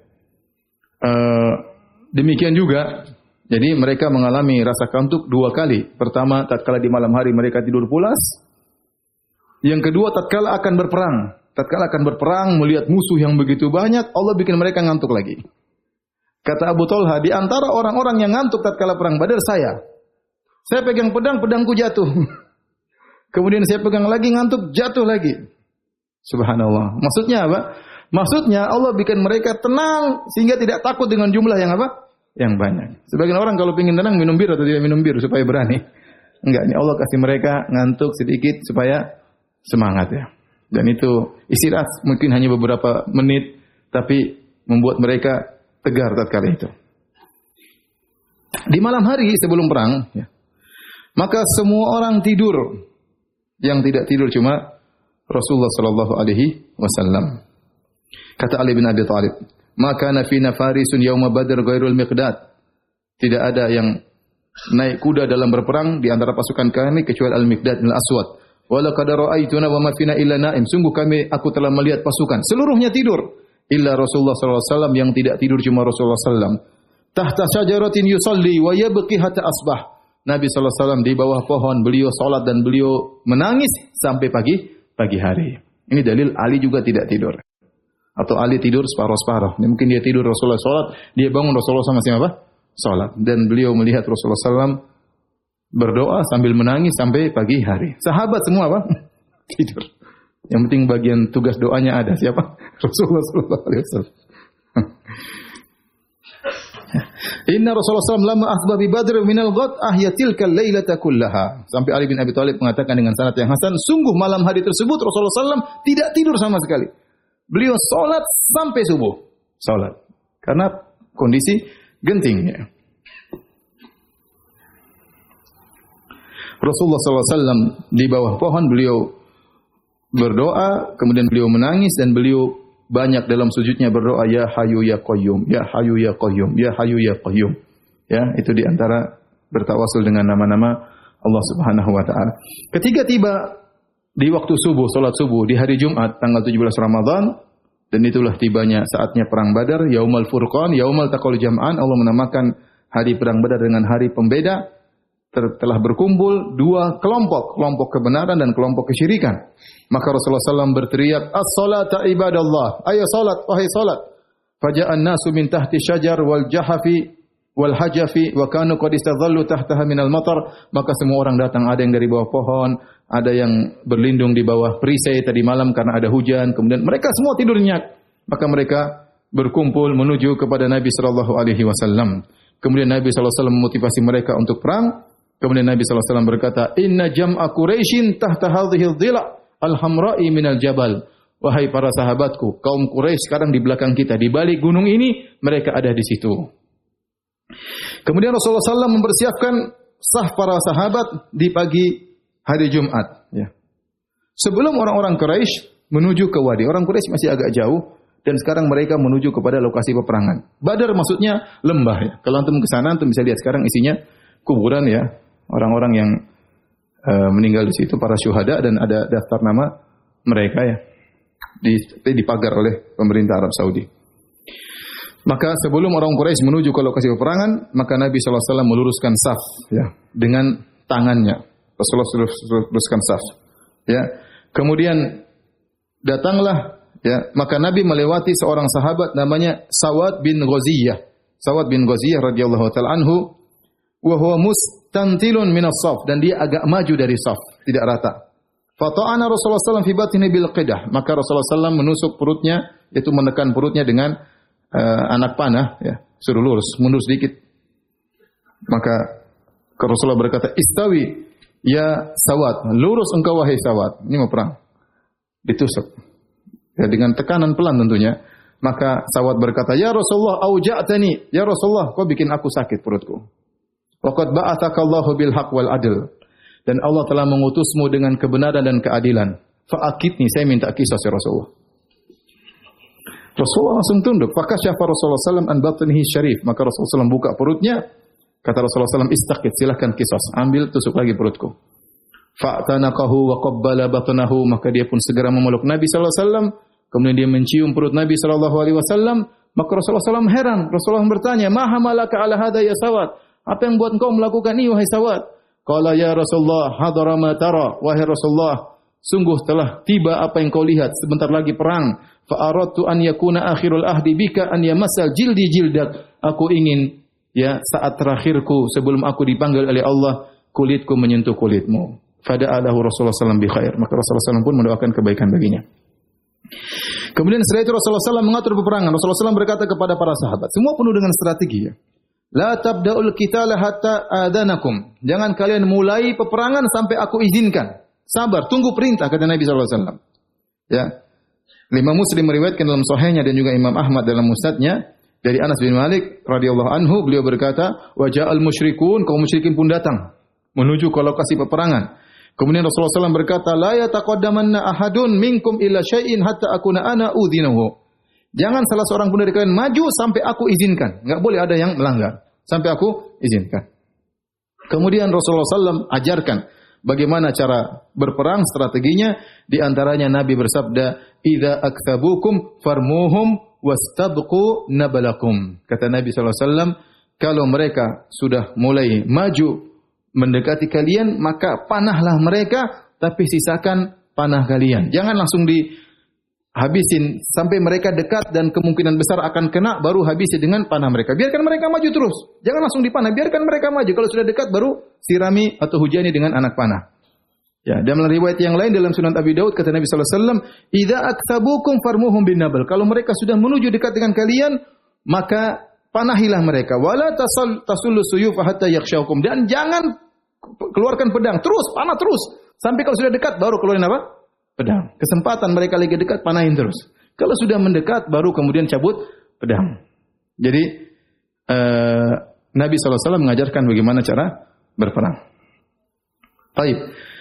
Uh, demikian juga jadi mereka mengalami rasa kantuk dua kali. Pertama tatkala di malam hari mereka tidur pulas. Yang kedua tatkala akan berperang. Tatkala akan berperang melihat musuh yang begitu banyak, Allah bikin mereka ngantuk lagi. Kata Abu Talha, di antara orang-orang yang ngantuk tatkala perang Badar saya. Saya pegang pedang, pedangku jatuh. Kemudian saya pegang lagi, ngantuk, jatuh lagi. Subhanallah. Maksudnya apa? Maksudnya Allah bikin mereka tenang sehingga tidak takut dengan jumlah yang apa? Yang banyak. Sebagian orang kalau ingin tenang minum bir atau tidak minum bir supaya berani. Enggak, ini Allah kasih mereka ngantuk sedikit supaya semangat ya. Dan itu istirahat mungkin hanya beberapa menit tapi membuat mereka tegar tatkala itu. Di malam hari sebelum perang ya, maka semua orang tidur. Yang tidak tidur cuma Rasulullah sallallahu alaihi wasallam. Kata Ali bin Abi Thalib, "Maka nafina farisun yauma Badr ghairul Miqdad." Tidak ada yang naik kuda dalam berperang di antara pasukan kami kecuali Al-Miqdad bin Al-Aswad. "Wa laqad ra'aituna wa ma fina illa na'im." Sungguh kami aku telah melihat pasukan seluruhnya tidur. Illa Rasulullah sallallahu alaihi wasallam, yang tidak tidur cuma Rasulullah sallallahu alaihi wasallam. Tahta syajaratin yusalli wa yabqi hatta asbah. Nabi sallallahu alaihi wasallam di bawah pohon, beliau salat dan beliau menangis sampai pagi pagi hari. Ini dalil Ali juga tidak tidur. Atau Ali tidur separuh-separuh. Mungkin dia tidur Rasulullah salat, dia bangun Rasulullah sama siapa? Salat. Dan beliau melihat Rasulullah sallallahu alaihi wasallam berdoa sambil menangis sampai pagi hari. Sahabat semua apa? tidur. Yang penting bagian tugas doanya ada. Siapa? Rasulullah sallallahu alaihi wasallam. Inna Rasulullah sallallahu alaihi wasallam lama akhba bi Badr minal ghad ahyatil kal lailata kullaha. Sampai Ali bin Abi Thalib mengatakan dengan sanad yang hasan, sungguh malam hari tersebut Rasulullah sallallahu alaihi wasallam tidak tidur sama sekali. Beliau salat sampai subuh. Salat. Karena kondisi genting ya. Rasulullah sallallahu alaihi wasallam di bawah pohon beliau berdoa, kemudian beliau menangis dan beliau banyak dalam sujudnya berdoa, ya Hayyu ya Qayyum, ya Hayyu ya Qayyum, ya Hayyu ya Qayyum. Ya, itu di antara bertawasul dengan nama-nama Allah Subhanahu wa taala. Ketika tiba di waktu subuh, salat subuh di hari Jumat tanggal tujuh belas Ramadan, dan itulah tibanya saatnya perang Badar, Yaumul Furqan, Yaumul Taqal Jam'an. Allah menamakan hari perang Badar dengan hari pembeda. Telah berkumpul dua kelompok, kelompok kebenaran dan kelompok kesyirikan. Maka Rasulullah sallallahu alaihi wasallam berteriak, as-salata ibadallah, ayo salat, wahai salat. Faja'an nasu min tahti syajar wal jahafi wal hajafi wa kanu qad istadhallu tahtaha minal matar. Maka semua orang datang, ada yang dari bawah pohon, ada yang berlindung di bawah perisai tadi malam karena ada hujan. Kemudian mereka semua tidur nyenyak. Maka mereka berkumpul menuju kepada Nabi sallallahu alaihi wasallam. Kemudian Nabi sallallahu alaihi wasallam memotivasi mereka untuk perang. Kemudian Nabi sallallahu alaihi wasallam berkata, "Inna jam'a Quraisyin tahta hadhihi dhila' al-hamra'i minal jabal." Wahai para sahabatku, kaum Quraisy sekarang di belakang kita, di balik gunung ini mereka ada di situ. Kemudian Rasulullah sallallahu alaihi wasallam mempersiapkan saf para sahabat di pagi hari Jumat. Ya. Sebelum orang-orang Quraisy menuju ke wadi, orang Quraisy masih agak jauh dan sekarang mereka menuju kepada lokasi peperangan. Badar maksudnya lembah. Ya. Kalau antum ke sana, antum bisa lihat sekarang isinya kuburan ya. Orang-orang yang uh, meninggal di situ, para syuhada, dan ada daftar nama mereka ya, dipagar oleh pemerintah Arab Saudi. Maka sebelum orang Quraisy menuju ke lokasi peperangan, maka Nabi sallallahu alaihi wasallam meluruskan saf ya dengan tangannya. Rasulullah meluruskan saf. Ya. Kemudian datanglah ya, maka Nabi melewati seorang sahabat namanya Sawad bin Ghaziyah. Sawad bin Ghaziyah radhiyallahu taala anhu, wa huwa mustantilun minas saf, dan dia agak maju dari saf, tidak rata. Fata'ana Rasulullah sallallahu alaihi wasallam fi batni bil qidah, maka Rasulullah sallallahu alaihi wasallam menusuk perutnya, yaitu menekan perutnya dengan uh, anak panah ya, suruh lurus, mundur sedikit. Maka Rasulullah berkata, "Istawi ya Sawad, lurus engkau wahai Sawad." Ini mau perang. Ditusuk. Ya, dengan tekanan pelan tentunya. Maka Sawad berkata, "Ya Rasulullah, auja'tani, ya Rasulullah, kau bikin aku sakit perutku." Waqad ba'athakallahu bil haqq wal adl. Dan Allah telah mengutusmu dengan kebenaran dan keadilan. Fa'akidni, saya minta kisah ya Rasulullah. Rasulullah langsung tunduk. Fakasyafa Rasulullah sallallahu alaihi wasallam an batnihi syarif. Maka Rasulullah sallallahu alaihi wasallam buka perutnya. Kata Rasulullah sallallahu alaihi wasallam, istaqid, silakan kisah. Ambil, tusuk lagi perutku. Fa'tanaqahu wa qabbala batnahu. Maka dia pun segera memeluk Nabi sallallahu alaihi wasallam. Kemudian dia mencium perut Nabi sallallahu alaihi wasallam. Maka Rasulullah sallallahu alaihi wasallam heran. Rasulullah bertanya, "Ma hamalaka ala hadha ya Sawad?" Apa yang buat engkau melakukan ini wahai Sawad? Qala ya Rasulullah, hadara ma tara. Wahai Rasulullah, sungguh telah tiba apa yang kau lihat, sebentar lagi perang. Fa aradtu an yakuna akhirul ahdi bika an yamassal jildi jildak. Aku ingin ya saat terakhirku sebelum aku dipanggil oleh Allah, kulitku menyentuh kulitmu. Fada'alahu Rasulullah sallallahu alaihi wasallam bi khair. Maka Rasulullah sallallahu alaihi wasallam pun mendoakan kebaikan baginya. Kemudian setelah itu Rasulullah sallallahu alaihi wasallam mengatur peperangan. Rasulullah sallallahu alaihi wasallam berkata kepada para sahabat, semua penuh dengan strategi ya. La tabda'ul qitala hatta adanakum. Jangan kalian mulai peperangan sampai aku izinkan. Sabar, tunggu perintah, kata Nabi sallallahu alaihi wasallam. Ya. Imam Muslim meriwayatkan dalam sahihnya dan juga Imam Ahmad dalam musnadnya dari Anas bin Malik radhiyallahu anhu, beliau berkata, "Wa ja'al musyrikun," kaum musyrikin pun datang menuju ke lokasi peperangan. Kemudian Rasulullah sallallahu alaihi wasallam berkata, "La yataqaddamanna ahadun minkum illa syai'in hatta akuna ana udhinahu." Jangan salah seorang pun dari kalian maju sampai aku izinkan. Enggak boleh ada yang melanggar sampai aku izinkan. Kemudian Rasulullah sallallahu alaihi wasallam ajarkan bagaimana cara berperang, strateginya. Di antaranya Nabi bersabda, "Idza aktsabukum farmuhum wastabqu nabalakum." Kata Nabi sallallahu alaihi wasallam, kalau mereka sudah mulai maju mendekati kalian, maka panahlah mereka, tapi sisakan panah kalian. Jangan langsung dihabisin sampai mereka dekat dan kemungkinan besar akan kena, baru habisi dengan panah mereka. Biarkan mereka maju terus. Jangan langsung dipanah, biarkan mereka maju. Kalau sudah dekat baru sirami atau hujani dengan anak panah. Ya, dalam riwayat yang lain dalam Sunan Abi Daud kata Nabi sallallahu alaihi wasallam, "Idza aktsabukum farmuhum bin nabal." Kalau mereka sudah menuju dekat dengan kalian, maka panahilah mereka. Wala tasal tasullu suyuf hatta yakhshawkum. Dan jangan keluarkan pedang, terus panah terus. Sampai kalau sudah dekat baru keluarin apa? Pedang. Kesempatan mereka lagi dekat panahin terus. Kalau sudah mendekat baru kemudian cabut pedang. Jadi uh, Nabi sallallahu alaihi wasallam mengajarkan bagaimana cara berperang. Baik.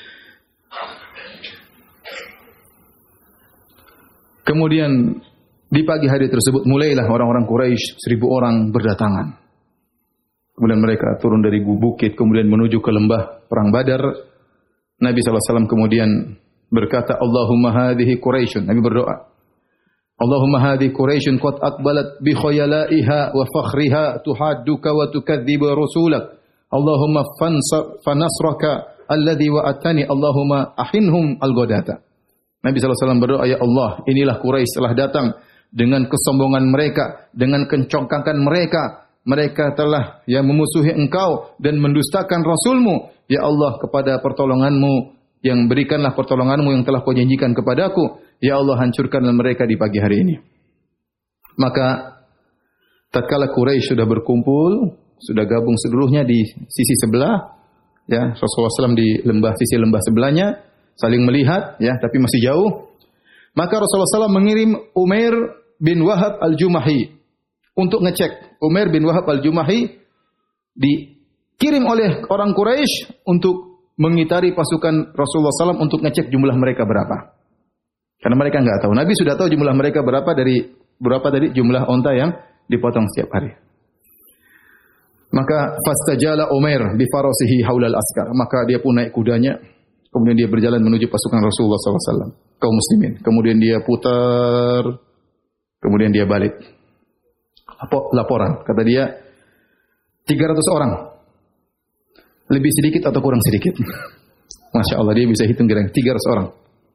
Kemudian di pagi hari tersebut mulailah orang-orang Quraisy seribu orang berdatangan. Kemudian mereka turun dari bukit kemudian menuju ke lembah perang Badar. Nabi sallallahu alaihi wasallam kemudian berkata, Allahumma hadhihi Quraisyun. Nabi berdoa, Allahumma hadhihi Quraisyun qad aqbalat bi khayalaiha wa fakhriha tuhadduka wa tukadzibu rasulak. Allahumma fanasraka alladhi wa'atani Allahumma ahinhum al-ghadata. Nabi sallallahu alaihi wasallam berdoa, ya Allah, inilah Quraisy telah datang dengan kesombongan mereka, dengan kencongkakan mereka. Mereka telah yang memusuhi engkau dan mendustakan Rasulmu. Ya Allah, kepada pertolonganmu, yang berikanlah pertolonganmu yang telah kau janjikan kepadaku. Ya Allah, hancurkanlah mereka di pagi hari ini. Maka, tatkala Quraisy sudah berkumpul, sudah gabung seluruhnya di sisi sebelah, ya, Rasulullah sallallahu alaihi wasallam di lembah, sisi lembah sebelahnya, saling melihat, ya, tapi masih jauh. Maka Rasulullah sallallahu alaihi wasallam mengirim Umair bin Wahab al-Jumahi untuk ngecek. Umair bin Wahab al-Jumahi dikirim oleh orang Quraisy untuk mengitari pasukan Rasulullah sallallahu alaihi wasallam untuk ngecek jumlah mereka berapa. Karena mereka enggak tahu. Nabi sudah tahu jumlah mereka berapa dari berapa tadi jumlah onta yang dipotong setiap hari. Maka fastajala Umair bi farasihi haulal askar. Maka dia pun naik kudanya. Kemudian dia berjalan menuju pasukan Rasulullah sallallahu alaihi wasallam, kaum muslimin. Kemudian dia putar. Kemudian dia balik. Apa laporan? Kata dia tiga ratus orang. Lebih sedikit atau kurang sedikit? Masya Allah, dia bisa hitung kira-kira tiga ratus orang.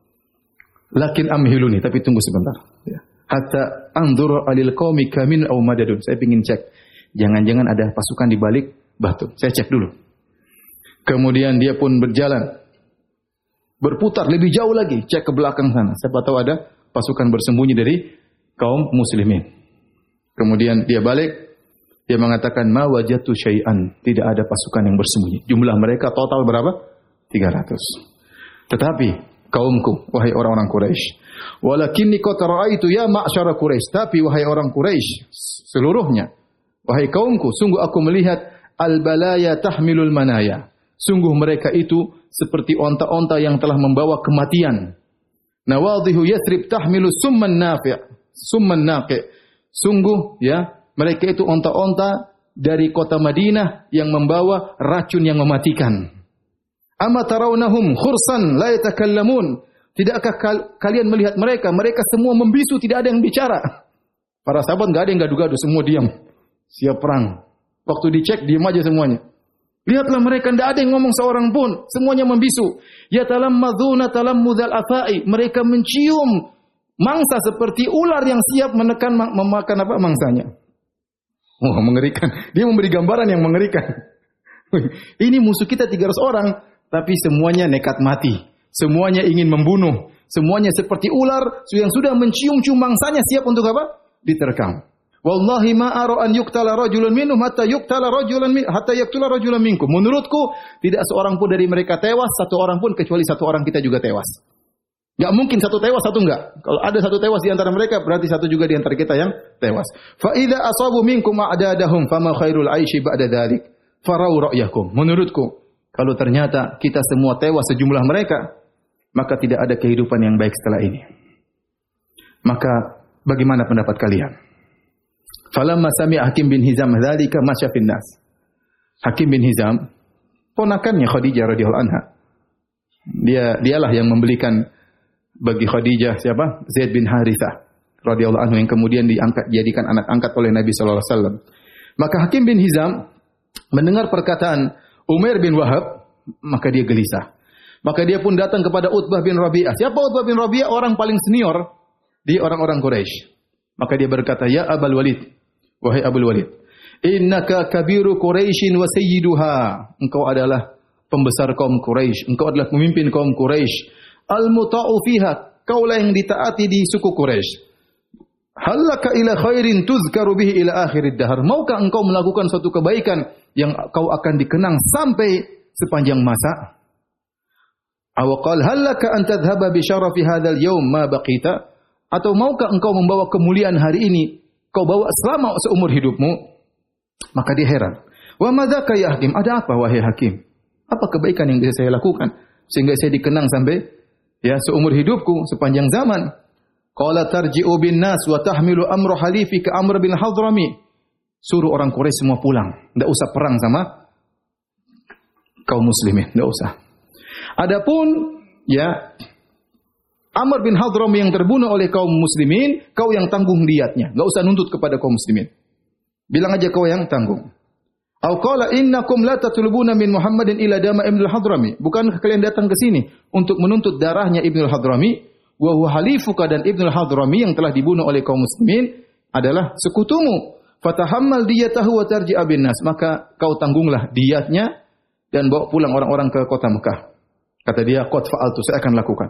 Lakin amhiluni, tapi tunggu sebentar. Ya. Hatta anzur alil qaumi kamin aw madadun. Saya ingin cek. Jangan-jangan ada pasukan di balik batu. Saya cek dulu. Kemudian dia pun berjalan. Berputar lebih jauh lagi. Cek ke belakang sana. Siapa tahu ada pasukan bersembunyi dari kaum muslimin. Kemudian dia balik. Dia mengatakan, ma wajatu syai'an. Tidak ada pasukan yang bersembunyi. Jumlah mereka total berapa? tiga ratus. Tetapi, kaumku, wahai orang-orang Quraisy, walakinni qad ra'aitu ya ma'syara Quraisy. Tapi wahai orang Quraisy seluruhnya, wahai kaumku, sungguh aku melihat al-balaya tahmilul manaya. Sungguh mereka itu seperti onta-onta yang telah membawa kematian. Nawadhihu Yathrib tahmilu summan nafi', summan naqi'. Sungguh ya, mereka itu onta-onta dari kota Madinah yang membawa racun yang mematikan. Ama tarawnahum khursan la yatakallamun. Tidakkah kal- kalian melihat mereka? Mereka semua membisu, tidak ada yang bicara. Para sahabat enggak ada yang gaduh-gaduh, semua diam. Siap perang. Waktu dicek diam aja semuanya. Lihatlah mereka, tidak ada yang ngomong seorang pun, semuanya membisu. Ya talammadzuna talammuzal afai. Mereka mencium mangsa seperti ular yang siap menekan memakan apa mangsanya. Wah, mengerikan. Dia memberi gambaran yang mengerikan. Ini musuh kita tiga ratus orang, tapi semuanya nekat mati. Semuanya ingin membunuh. Semuanya seperti ular yang sudah mencium-cium mangsanya siap untuk apa? Diterkam. Wallahi ma ara an yuqtala rajulun minhum hatta yuqtala rajulan min hatta yaqtula rajulan minkum. Menurutku tidak seorang pun dari mereka tewas, satu orang pun kecuali satu orang kita juga tewas. Enggak mungkin satu tewas, satu enggak. Kalau ada satu tewas di antara mereka, berarti satu juga di antara kita yang tewas. Fa idza asabu minkum a'dadahum fama khairul aishi ba'da dzalik. Farau ra'yakum. Menurutku, kalau ternyata kita semua tewas sejumlah mereka, maka tidak ada kehidupan yang baik setelah ini. Maka bagaimana pendapat kalian? Falamma sami'a Hakim bin Hizam dzalika masya fin nas. Hakim bin Hizam, ponakannya Khadijah radhiyallahu anha. Dia dialah yang membelikan bagi Khadijah siapa? Zaid bin Harithah radhiyallahu anhu yang kemudian diangkat jadikan anak angkat oleh Nabi sallallahu alaihi wasallam. Maka Hakim bin Hizam mendengar perkataan Umair bin Wahab, maka dia gelisah. Maka dia pun datang kepada Utbah bin Rabi'ah. Siapa Utbah bin Rabi'ah? Orang paling senior di orang-orang Quraisy. Maka dia berkata, "Ya Abul Walid, wahai Abul Walid, innaka kabiru Quraisyin wa sayyiduha." Engkau adalah pembesar kaum Quraisy, engkau adalah pemimpin kaum Quraisy. Al-muta'u fiha, kaulah yang ditaati di suku Quraisy. Hallaka ila khairin tuzkaru bihi ila akhirid dahar. Maukah engkau melakukan suatu kebaikan yang kau akan dikenang sampai sepanjang masa? Aw qala hallaka an tadhhaba bi syarafi hadzal yaum ma baqita? Atau maukah engkau membawa kemuliaan hari ini kau bawa selama seumur hidupmu? Maka dia heran. Wa madzaka ya hakim? Ada apa wahai hakim? Apa kebaikan yang bisa saya lakukan sehingga saya dikenang sampai ya seumur hidupku sepanjang zaman? Qala tarji'u bin nas wa tahmilu amru halifika Amr bin Hadrami. Suruh orang Quraisy semua pulang, enggak usah perang sama kaum muslimin, enggak usah. Adapun ya Amr bin Hadrami yang terbunuh oleh kaum muslimin, kau yang tanggung diyatnya, enggak usah nuntut kepada kaum muslimin. Bilang aja kau yang tanggung. Au qala innakum la tatlubuna min Muhammadin ila dama Ibnu Hadrami. Bukankah kalian datang ke sini untuk menuntut darahnya Ibnu Hadrami? Wa huwa halifuka, dan Ibnu Hadrami yang telah dibunuh oleh kaum muslimin adalah sekutumu. Fatahammal diyatahu wa tarji'a bin nas. Maka kau tanggunglah diyatnya dan bawa pulang orang-orang ke kota Mekah. Kata dia, qad fa'altu, saya akan lakukan.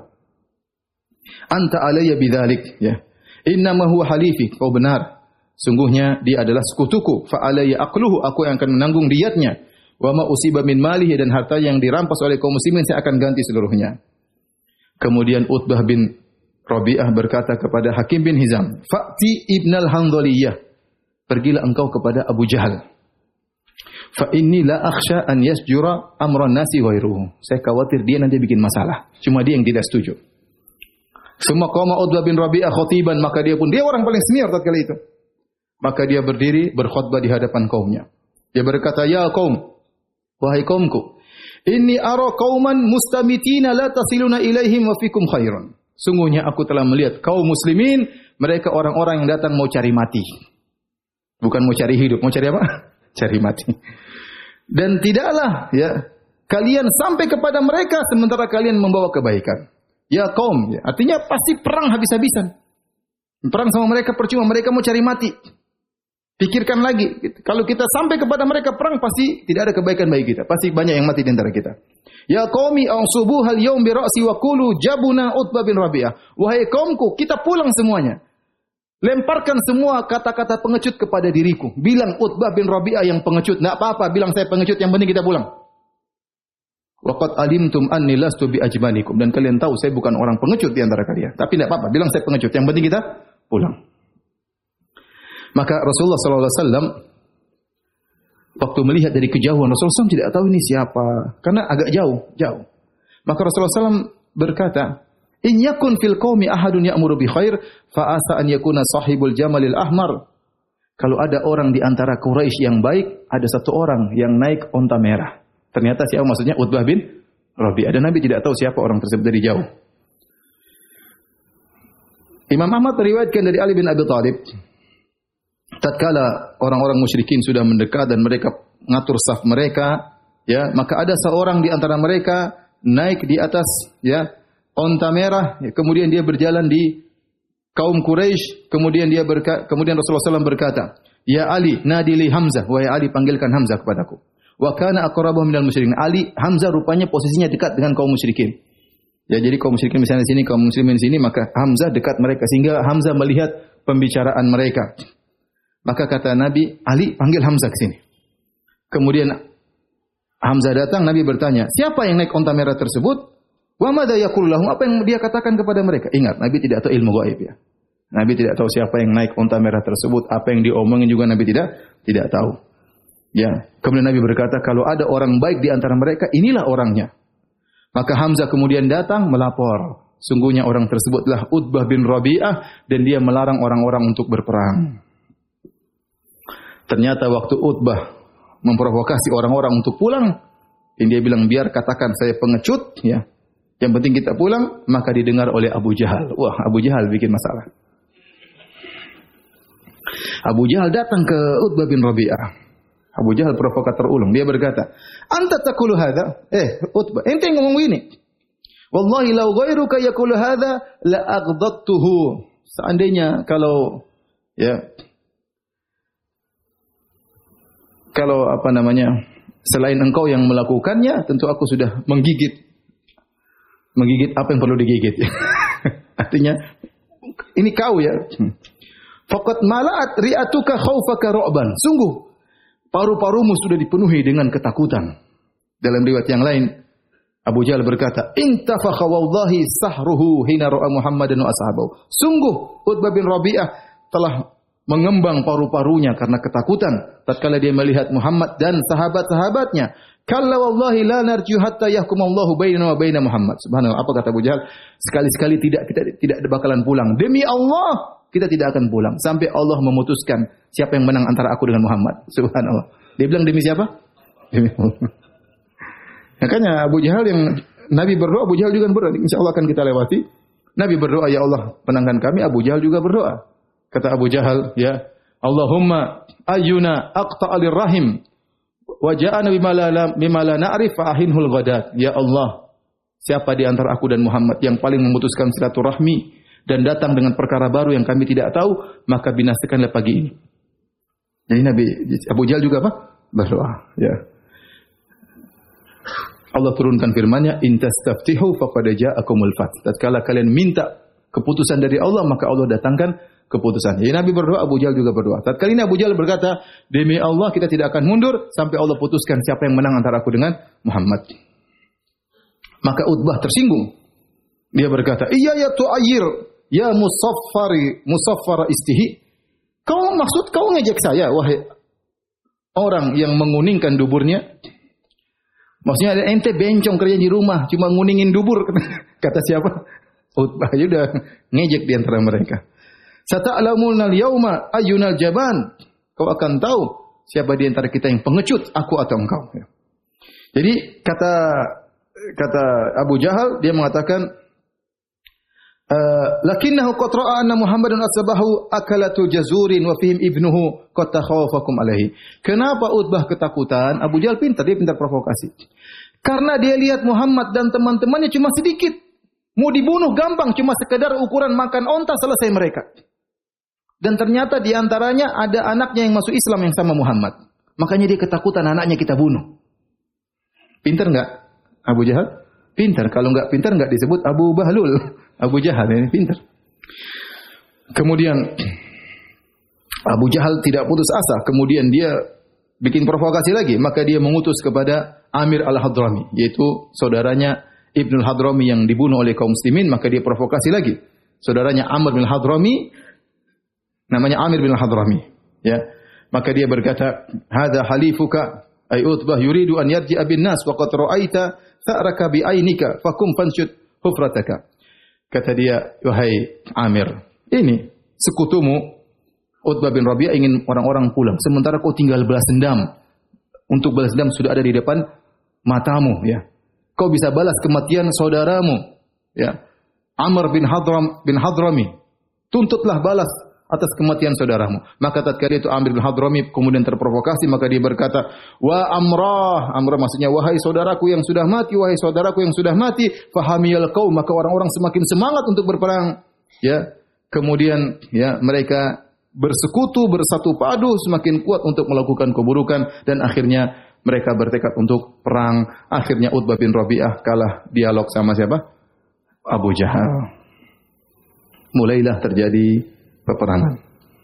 Anta alayya bidzalik, ya. Innama huwa halifi, kau benar. Sungguhnya dia adalah sekutuku. Fa alayya aqluhu, aku yang akan menanggung diyatnya. Wa ma usiba min malihi, dan harta yang dirampas oleh kaum muslimin saya akan ganti seluruhnya. Kemudian Utbah bin Rabi'ah berkata kepada Hakim bin Hizam, "Fa'ti ibnal Handhaliyah." Pergilah engkau kepada Abu Jahal. "Fa inni la akhsha an yasjura amran nasi ghairuhu." Saya khawatir dia nanti bikin masalah. Cuma dia yang tidak setuju. Semua qama Utbah bin Rabi'ah khatiban, maka dia pun dia orang paling senior tatkala itu. Maka dia berdiri berkhutbah di hadapan kaumnya. Dia berkata, "Ya kaum, wahai kaumku, inni ara qauman mustamitina la tasiluna ilaihim wa fikum khairun." Sungguhnya aku telah melihat kaum muslimin, mereka orang-orang yang datang mau cari mati. Bukan mau cari hidup, mau cari apa? Cari mati. Dan tidaklah ya kalian sampai kepada mereka sementara kalian membawa kebaikan. Ya kaum, ya, artinya pasti perang habis-habisan. Perang sama mereka percuma, mereka mau cari mati. Pikirkan lagi, kalau kita sampai kepada mereka perang, pasti tidak ada kebaikan bagi kita. Pasti banyak yang mati di antara kita. Ya qaumi ansubu hal yaum bi ra'si wa qulu jabuna Utbah bin Rabi'ah. Wahai kaumku, kita pulang semuanya. Lemparkan semua kata-kata pengecut kepada diriku. Bilang Utbah bin Rabi'ah yang pengecut. Enggak apa-apa, bilang saya pengecut, yang penting kita pulang. Wa qad alimtum anni lastu bi ajmanikum, dan kalian tahu saya bukan orang pengecut di antara kalian. Tapi enggak apa-apa, bilang saya pengecut, yang penting kita pulang. Maka Rasulullah sallallahu alaihi wasallam waktu melihat dari kejauhan, Rasulullah sallallahu alaihi wasallam tidak tahu ini siapa karena agak jauh, jauh. Maka Rasulullah sallallahu alaihi wasallam berkata, "In yakun fil qaumi ahadun ya'muru bi khair, fa asa an yakuna sahibul jamalil ahmar." Kalau ada orang di antara Quraisy yang baik, ada satu orang yang naik onta merah. Ternyata siapa maksudnya? Utbah bin Rabi'ah. Dan Nabi tidak tahu siapa orang tersebut dari jauh. Imam Ahmad meriwayatkan dari Ali bin Abi Thalib, tatkala orang-orang musyrikin sudah mendekat dan mereka mengatur saf mereka, ya, maka ada seorang di antara mereka naik di atas ya onta merah, ya, kemudian dia berjalan di kaum Quraisy, kemudian dia berkata, kemudian Rasulullah sallallahu alaihi wasallam berkata, "Ya Ali, nadili Hamzah, wahai Ali, panggilkan Hamzah kepadaku." Wa kana aqrabuhum minal musyrikin. Ali, Hamzah rupanya posisinya dekat dengan kaum musyrikin. Ya, jadi kaum musyrikin misalnya di sini, kaum muslimin di sini, maka Hamzah dekat mereka sehingga Hamzah melihat pembicaraan mereka. Maka kata Nabi, "Ali, panggil Hamzah ke sini." Kemudian Hamzah datang, Nabi bertanya, "Siapa yang naik onta merah tersebut?" Wa madza yaqulu lahum? Apa yang dia katakan kepada mereka? Ingat, Nabi tidak tahu ilmu gaib ya. Nabi tidak tahu siapa yang naik onta merah tersebut, apa yang diomongin juga Nabi tidak tidak tahu. Ya, kemudian Nabi berkata, "Kalau ada orang baik di antara mereka, inilah orangnya." Maka Hamzah kemudian datang melapor. Sungguhnya orang tersebutlah Utbah bin Rabi'ah dan dia melarang orang-orang untuk berperang. Ternyata waktu Utbah memprovokasi orang-orang untuk pulang, dan dia bilang, "Biar katakan saya pengecut, ya. Yang penting kita pulang," maka didengar oleh Abu Jahal. Wah, Abu Jahal bikin masalah. Abu Jahal datang ke Utbah bin Rabi'ah. Abu Jahal provokator ulung. Dia berkata, "Anta taqulu hadza?" Eh, Utbah, ente ngomong ini. "Wallahi law ghairuka yaqulu hadza la aghdadtuhu." Seandainya kalau ya kalau apa namanya? Selain engkau yang melakukannya, tentu aku sudah menggigit menggigit apa yang perlu digigit. Artinya ini kau ya. Faqad mala'at ri'atuka khaufaka ru'ban. Sungguh paru-parumu sudah dipenuhi dengan ketakutan. Dalam riwayat yang lain Abu Jahal berkata, "Intafakha wallahi sahruhu hina ra'a Muhammadan wa ashabahu." Sungguh Utbah bin Rabi'ah telah mengembang paru-parunya karena ketakutan tatkala dia melihat Muhammad dan sahabat-sahabatnya. Kalla wallahi la narju hatta yahkumallahu bainana wa baina Muhammad. Subhanallah, apa kata Abu Jahal? Sekali-sekali tidak kita tidak bakalan pulang. Demi Allah, kita tidak akan pulang sampai Allah memutuskan siapa yang menang antara aku dengan Muhammad. Subhanallah. Dia bilang demi siapa? Demi Allah. Makanya Abu Jahal yang Nabi berdoa, Abu Jahal juga berdoa. Insyaallah akan kita lewati. Nabi berdoa, ya Allah, menangkan kami. Abu Jahal juga berdoa. Kata Abu Jahal, ya Allahumma ayyuna aqta'alir rahim wa ja'ana bima la bima la na'rif fa ahinhul ghadat. Ya Allah, siapa di antara aku dan Muhammad yang paling memutuskan silaturahmi dan datang dengan perkara baru yang kami tidak tahu, maka binasakanlah pagi ini. Jadi Nabi Abu Jahal juga apa? Berdoa, ya. Allah turunkan firman-Nya, "In tastaftihu faqad ja'akumul fath." Tatkala kalian minta keputusan dari Allah, maka Allah datangkan keputusan. Jadi Nabi berdoa, Abu Jahal juga berdoa. Tatkala ini Abu Jahal berkata, "Demi Allah kita tidak akan mundur sampai Allah putuskan siapa yang menang antara aku dengan Muhammad." Maka Utbah tersinggung. Dia berkata, "Iya ya tu'ayyir, ya musaffari, musaffara istihi." Kau maksud kau ngejek saya, wahai orang yang menguningkan duburnya? Maksudnya ada ente bencong kerja di rumah, cuma nguningin dubur. Kata siapa? Utbah sudah ngejek di antara mereka. Sata'lamuna al-yauma ayyunal jaban. Kau akan tahu siapa di antara kita yang pengecut, aku atau engkau. Jadi kata kata Abu Jahal, dia mengatakan, lakinnahu qad ra'a anna Muhammadan asbahu akalatu jazurin wa fihim ibnuhu qad takhawafakum alaihi. Kenapa Utbah ketakutan? Abu Jahal pintar, dia pintar provokasi. Karena dia lihat Muhammad dan teman-temannya cuma sedikit. Mau dibunuh gampang, cuma sekedar ukuran makan onta selesai mereka. Dan ternyata di antaranya ada anaknya yang masuk Islam yang sama Muhammad. Makanya dia ketakutan anaknya kita bunuh. Pintar enggak Abu Jahal? Pintar. Kalau enggak pintar enggak disebut Abu Bahlul. Abu Jahal ini pintar. Kemudian Abu Jahal tidak putus asa. Kemudian dia bikin provokasi lagi. Maka dia mengutus kepada Amir al-Hadrami, yaitu saudaranya Ibnul Hadrami yang dibunuh oleh kaum muslimin. Maka dia provokasi lagi. Saudaranya Amr bin Hadrami, namanya Amir bin Hadrami. Ya. Maka dia berkata, "Hadza halifuka ay Utbah yuridu an yarji'a bin nas wa qad ra'aita sa'raka bi ainika fakum fanshud hufrataka." Kata dia, wahai Amir, ini sekutumu Utbah bin Rabi'ah ingin orang-orang pulang, sementara kau tinggal balas dendam. Untuk balas dendam sudah ada di depan matamu, ya. Kau bisa balas kematian saudaramu, ya. Amr bin Hadram bin Hadrami, tuntutlah balas atas kematian saudaramu. Maka tatkala itu Amr bin Hadrami kemudian terprovokasi, maka dia berkata, "Wa Amrah." Amrah maksudnya wahai saudaraku yang sudah mati, wahai saudaraku yang sudah mati, fahamiyal qaum, maka orang-orang semakin semangat untuk berperang. Ya. Kemudian ya mereka bersekutu, bersatu padu, semakin kuat untuk melakukan keburukan dan akhirnya mereka bertekad untuk perang. Akhirnya Utbah bin Rabi'ah kalah dialog sama siapa? Abu Jahal. Mulailah terjadi peperangan.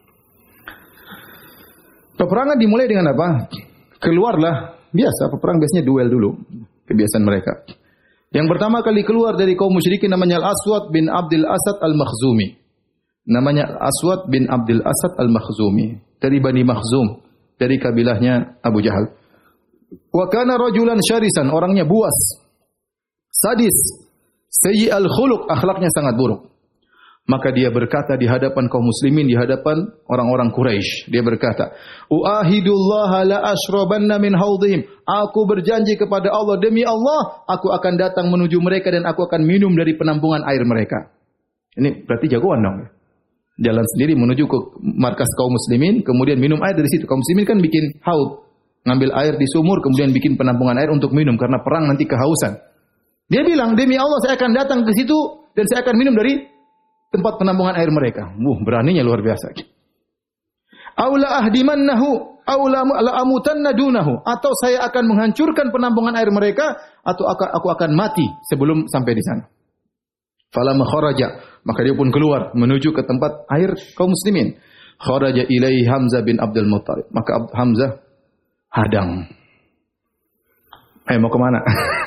Peperangan dimulai dengan apa? Keluarlah, biasa peperang biasanya duel dulu, kebiasaan mereka. Yang pertama kali keluar dari kaum musyrikin namanya Al-Aswad bin Abdul Asad Al-Makhzumi. Namanya Aswad bin Abdul Asad Al-Makhzumi, dari Bani Makhzum, dari kabilahnya Abu Jahal. Wa kana rajulan syarisan, orangnya buas, sadis, sayyi al-khuluq, akhlaknya sangat buruk. Maka dia berkata di hadapan kaum muslimin, di hadapan orang-orang Quraisy, dia berkata, "Uahidullaha la ashrabanna min haudihim." Aku berjanji kepada Allah, demi Allah, aku akan datang menuju mereka dan aku akan minum dari penampungan air mereka. Ini berarti jagoan dong. Jalan sendiri menuju ke markas kaum muslimin, kemudian minum air dari situ. Kaum muslimin kan bikin haud, ngambil air di sumur, kemudian bikin penampungan air untuk minum karena perang nanti kehausan. Dia bilang, demi Allah saya akan datang ke situ dan saya akan minum dari tempat penampungan air mereka. Wuh, beraninya luar biasa. Aula ahdimannahu Aw la amutanna dunahu, atau saya akan menghancurkan penampungan air mereka, atau aku akan mati sebelum sampai di sana. Falamma kharaja, maka dia pun keluar menuju ke tempat air kaum muslimin. Kharaja ilaihi Hamzah bin Abdul Muttalib, maka Hamzah hadang. Eh mau kemana?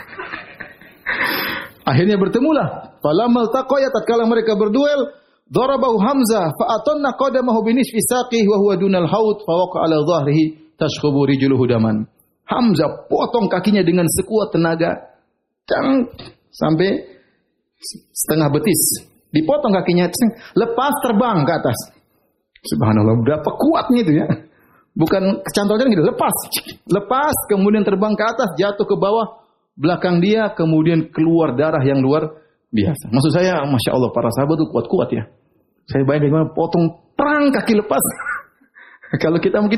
Akhirnya bertemulah. Falamma altaqaya, tatkala mereka berduel, darabahu Hamzah fa atanna qadamahu bi nisfi saqihi wa huwa dunal haud fa waqa ala dhahrihi tashkhubu rijluhu daman. Hamzah potong kakinya dengan sekuat tenaga, cang, sampai setengah betis. Dipotong kakinya, cang, lepas terbang ke atas. Subhanallah, berapa kuatnya itu ya. Bukan kecantolnya gitu, lepas. Lepas kemudian terbang ke atas, jatuh ke bawah belakang dia, kemudian keluar darah yang luar biasa. Maksud saya, Masya Allah, para sahabat itu kuat-kuat ya. Saya bayangkan gimana potong perang kaki lepas. Kalau kita mungkin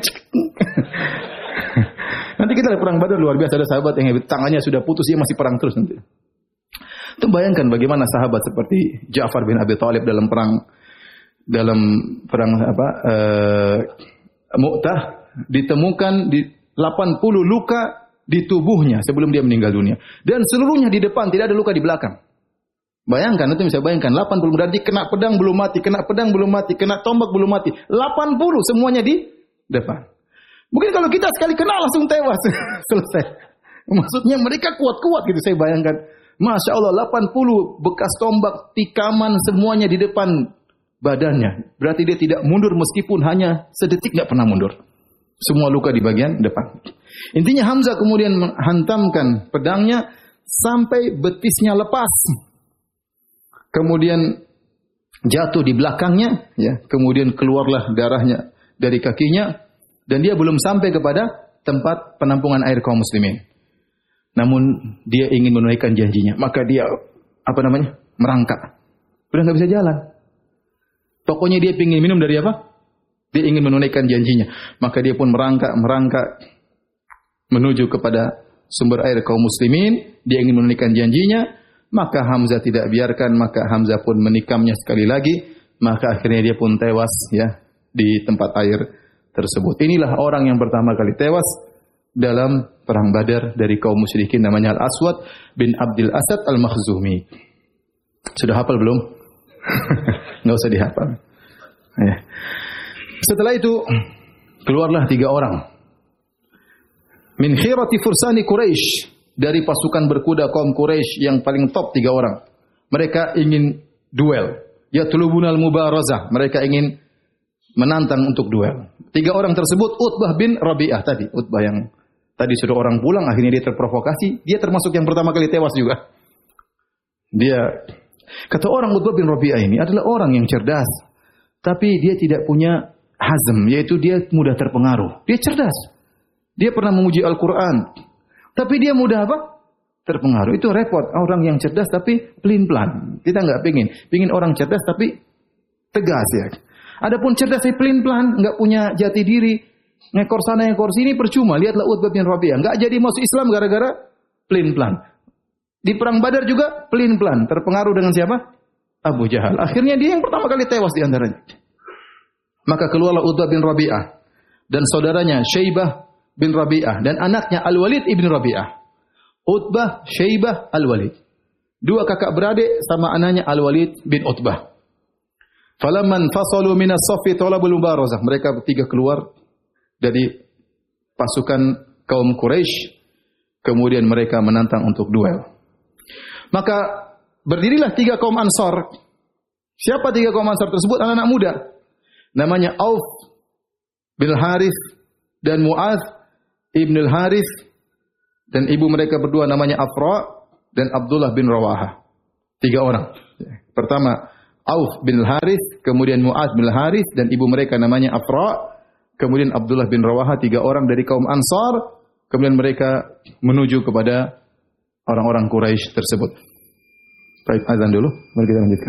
nanti kita ada perang Badar luar biasa, ada sahabat yang tangannya sudah putus, dia masih perang terus nanti. Itu bayangkan bagaimana sahabat seperti Ja'far bin Abi Thalib dalam perang dalam perang apa? Uh, Mu'tah, ditemukan di delapan puluh luka di tubuhnya sebelum dia meninggal dunia. Dan seluruhnya di depan, tidak ada luka di belakang. Bayangkan, itu bisa bayangkan, delapan puluh berarti kena pedang belum mati, kena pedang belum mati, kena tombak belum mati. delapan puluh semuanya di depan. Mungkin kalau kita sekali kena langsung tewas. Selesai. Maksudnya mereka kuat-kuat gitu, saya bayangkan. Masya Allah, delapan puluh bekas tombak, tikaman, semuanya di depan badannya. Berarti dia tidak mundur meskipun hanya sedetik, tidak pernah mundur. Semua luka di bagian depan. Intinya Hamzah kemudian menghantamkan pedangnya sampai betisnya lepas. Kemudian jatuh di belakangnya, ya. Kemudian keluarlah darahnya dari kakinya, dan dia belum sampai kepada tempat penampungan air kaum muslimin. Namun dia ingin menunaikan janjinya, maka dia apa namanya? merangkak. Udah nggak bisa jalan. Pokoknya dia ingin minum dari apa? Dia ingin menunaikan janjinya. Maka dia pun merangkak, merangkak menuju kepada sumber air kaum muslimin. Dia ingin menunaikan janjinya. Maka Hamzah tidak biarkan. Maka Hamzah pun menikamnya sekali lagi. Maka akhirnya dia pun tewas ya di tempat air tersebut. Inilah orang yang pertama kali tewas dalam perang Badar dari kaum musyrikin, namanya Al-Aswad bin Abdul Asad Al-Makhzumi. Sudah hafal belum? Nggak usah dihafal. Ya. Setelah itu keluarlah tiga orang min khirati fursani Quraisy, dari pasukan berkuda kaum Quraisy yang paling top, tiga orang. Mereka ingin duel. Yatlubunal mubarazah, mereka ingin menantang untuk duel. Tiga orang tersebut Utbah bin Rabi'ah tadi, Utbah yang tadi sudah orang pulang, akhirnya dia terprovokasi, dia termasuk yang pertama kali tewas juga. Dia kata orang Utbah bin Rabi'ah ini adalah orang yang cerdas, tapi dia tidak punya hazm, yaitu dia mudah terpengaruh. Dia cerdas. Dia pernah memuji Al-Quran, tapi dia mudah apa? Terpengaruh. Itu repot. Orang yang cerdas tapi pelin-pelan. Kita nggak pingin. Pingin orang cerdas tapi tegas ya. Adapun cerdas tapi pelin-pelan, nggak punya jati diri, ngekor sana ngekor sini, percuma. Lihatlah Utbah bin Rabi'ah, nggak jadi masuk Islam gara-gara pelin-pelan. Di perang Badar juga pelin-pelan, terpengaruh dengan siapa? Abu Jahal. Akhirnya dia yang pertama kali tewas di antaranya. Maka keluarlah Utbah bin Rabi'ah dan saudaranya Syaibah bin Rabi'ah dan anaknya Al-Walid ibn Rabi'ah. Utbah, Syaibah, Al-Walid. Dua kakak beradik sama anaknya Al-Walid bin Utbah. Falamman fasalu minas saffi talabul mubarazah. Mereka bertiga keluar dari pasukan kaum Quraisy, kemudian mereka menantang untuk duel. Maka berdirilah tiga kaum Ansar. Siapa tiga kaum Ansar tersebut? Anak-anak muda. Namanya Auf bin Harith dan Mu'adz ibn al-Harith, dan ibu mereka berdua namanya Afra dan Abdullah bin Rawahah. Tiga orang. Pertama Auf bin al-Harith, kemudian Mu'adz bin al-Harith, dan ibu mereka namanya Afra, kemudian Abdullah bin Rawahah, tiga orang dari kaum Ansar. Kemudian mereka menuju kepada orang-orang Quraisy tersebut. Baik, azan dulu, mari kita lanjutkan.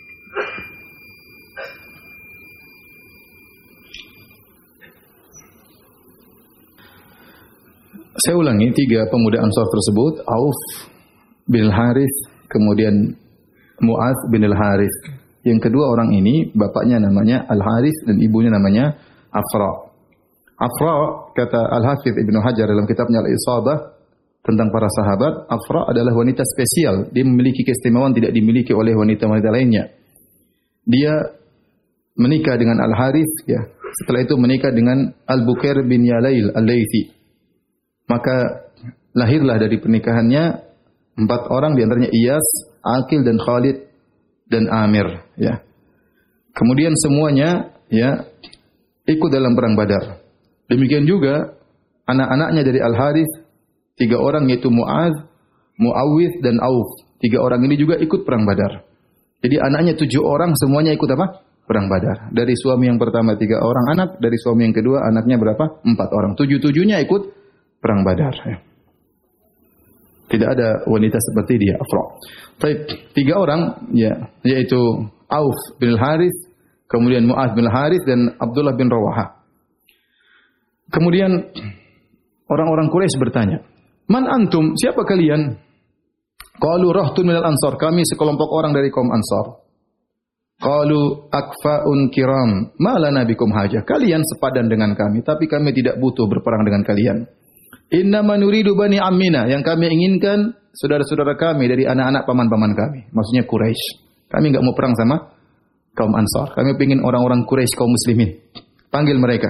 Saya ulangi, tiga pemuda Ansar tersebut, Auf bin Harith, kemudian Mu'adz bin al-Harith. Yang kedua orang ini, bapaknya namanya Al-Harith dan ibunya namanya Afra. Afra, kata Al-Hafidz Ibnu Hajar dalam kitabnya Al-Isabah tentang para sahabat, Afra adalah wanita spesial. Dia memiliki keistimewaan tidak dimiliki oleh wanita-wanita lainnya. Dia menikah dengan Al-Harith, ya. Setelah itu menikah dengan Al-Bukair bin Yalail Al-Laythi. Maka lahirlah dari pernikahannya empat orang, di antaranya Iyas, Aqil dan Khalid dan Amir, ya. Kemudian semuanya, ya, ikut dalam perang Badar. Demikian juga anak-anaknya dari Al-Harith, tiga orang yaitu Mu'adz, Mu'awwidh dan Auf. Tiga orang ini juga ikut perang Badar. Jadi anaknya tujuh orang semuanya ikut apa? Perang Badar. Dari suami yang pertama tiga orang anak, dari suami yang kedua anaknya berapa? Empat orang. Tujuh-tujuhnya ikut perang Badar. Tidak ada wanita seperti dia, Afra. Baik, tiga orang, ya, yaitu Auf bin Al-Harith, kemudian Mu'adz bin Al-Harith dan Abdullah bin Rawahah. Kemudian orang-orang Quraisy bertanya, "Man antum? Siapa kalian?" Qalu rahtun minal ansar. Kami sekelompok orang dari kaum Ansar. Qalu akfaun kiram. Ma lana bikum hajah. Kalian sepadan dengan kami, tapi kami tidak butuh berperang dengan kalian. Innama nuridu bani ammina. Yang kami inginkan saudara-saudara kami dari anak-anak paman-paman kami. Maksudnya Quraisy. Kami enggak mau perang sama kaum Ansar. Kami ingin orang-orang Quraisy, kaum muslimin. Panggil mereka.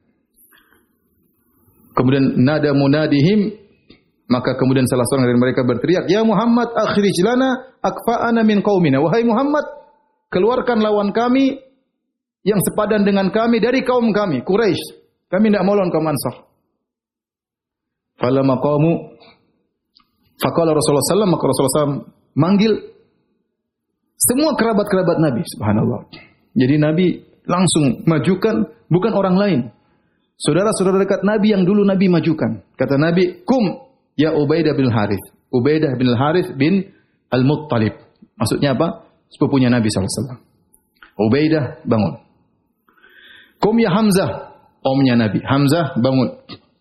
Kemudian nada munadihim, maka kemudian salah seorang dari mereka berteriak, "Ya Muhammad, akhrij lana akfa'ana min qaumina." Wahai Muhammad, keluarkan lawan kami yang sepadan dengan kami dari kaum kami, Quraisy. Kami tidak mau lawan kaum Ansar. Falamma qamu faqala Rasulullah sallallahu alaihi wasallam, maka Rasulullah sallallahu alaihi wasallam manggil semua kerabat-kerabat Nabi, subhanallah. Jadi Nabi langsung majukan bukan orang lain. Saudara-saudara dekat Nabi yang dulu Nabi majukan. Kata Nabi, "Kum ya Ubaidah bin Harith." Ubaidah bin Harith bin Al-Muttalib. Maksudnya apa? Sepupunya Nabi sallallahu alaihi wasallam. Ubaidah bangun. "Kum ya Hamzah." Omnya Nabi. Hamzah bangun.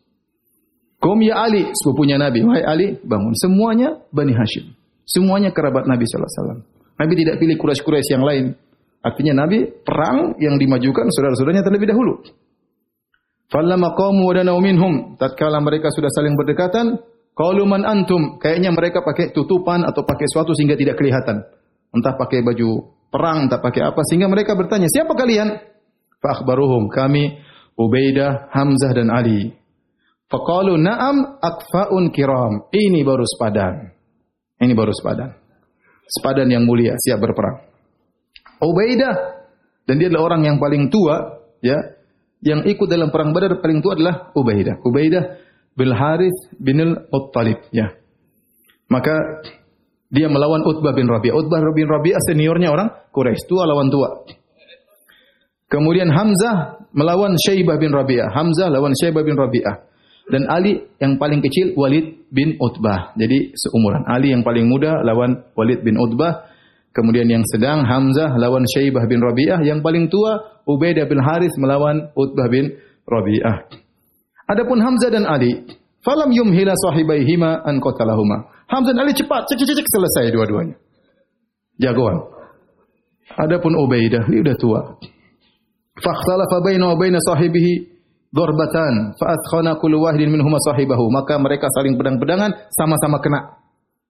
"Kum ya Ali." Sepupunya Nabi. Wahai Ali, bangun. Semuanya Bani Hashim. Semuanya kerabat Nabi sallallahu alaihi wasallam. Nabi tidak pilih Quraisy-Quraisy yang lain. Artinya Nabi perang yang dimajukan saudara-saudaranya terlebih dahulu. Falamma qamu wa danau minhum, tatkala mereka sudah saling berdekatan, qalu man antum, kayaknya mereka pakai tutupan atau pakai sesuatu sehingga tidak kelihatan. Entah pakai baju perang, entah pakai apa, sehingga mereka bertanya, "Siapa kalian?" Fa akhbaruhum, "Kami Ubaidah, Hamzah dan Ali." Faqalu, "Na'am akfaun kiram." Ini baru sepadan. Ini baru sepadan. Sepadan yang mulia, siap berperang. Ubaidah, dan dia adalah orang yang paling tua, ya. Yang ikut dalam perang Badar paling tua adalah Ubaidah. Ubaidah bin Harith bin Al-Muttalib, ya. Maka dia melawan Utbah bin Rabi'ah. Utbah bin Rabi'ah seniornya orang Quraisy, tua lawan tua. Kemudian Hamzah melawan Syaibah bin Rabi'ah. Hamzah lawan Syaibah bin Rabi'ah. Dan Ali yang paling kecil Walid bin Utbah. Jadi seumuran. Ali yang paling muda lawan Walid bin Utbah. Kemudian yang sedang Hamzah lawan Syaibah bin Rabi'ah, yang paling tua Ubaidah bin Harith melawan Utbah bin Rabi'ah. Adapun Hamzah dan Ali, falam yumhila sahibaihima an qatalahuma. Hamzah dan Ali cepat, cek cek cek selesai dua-duanya. Jagoan. Adapun Ubaidah, dia sudah tua. Fakhtalafa bainahu wa baina sahibihi darbatan, fa athkhana kullu wahidin minhuma sahibahu. Maka mereka saling pedang-pedangan, sama-sama kena.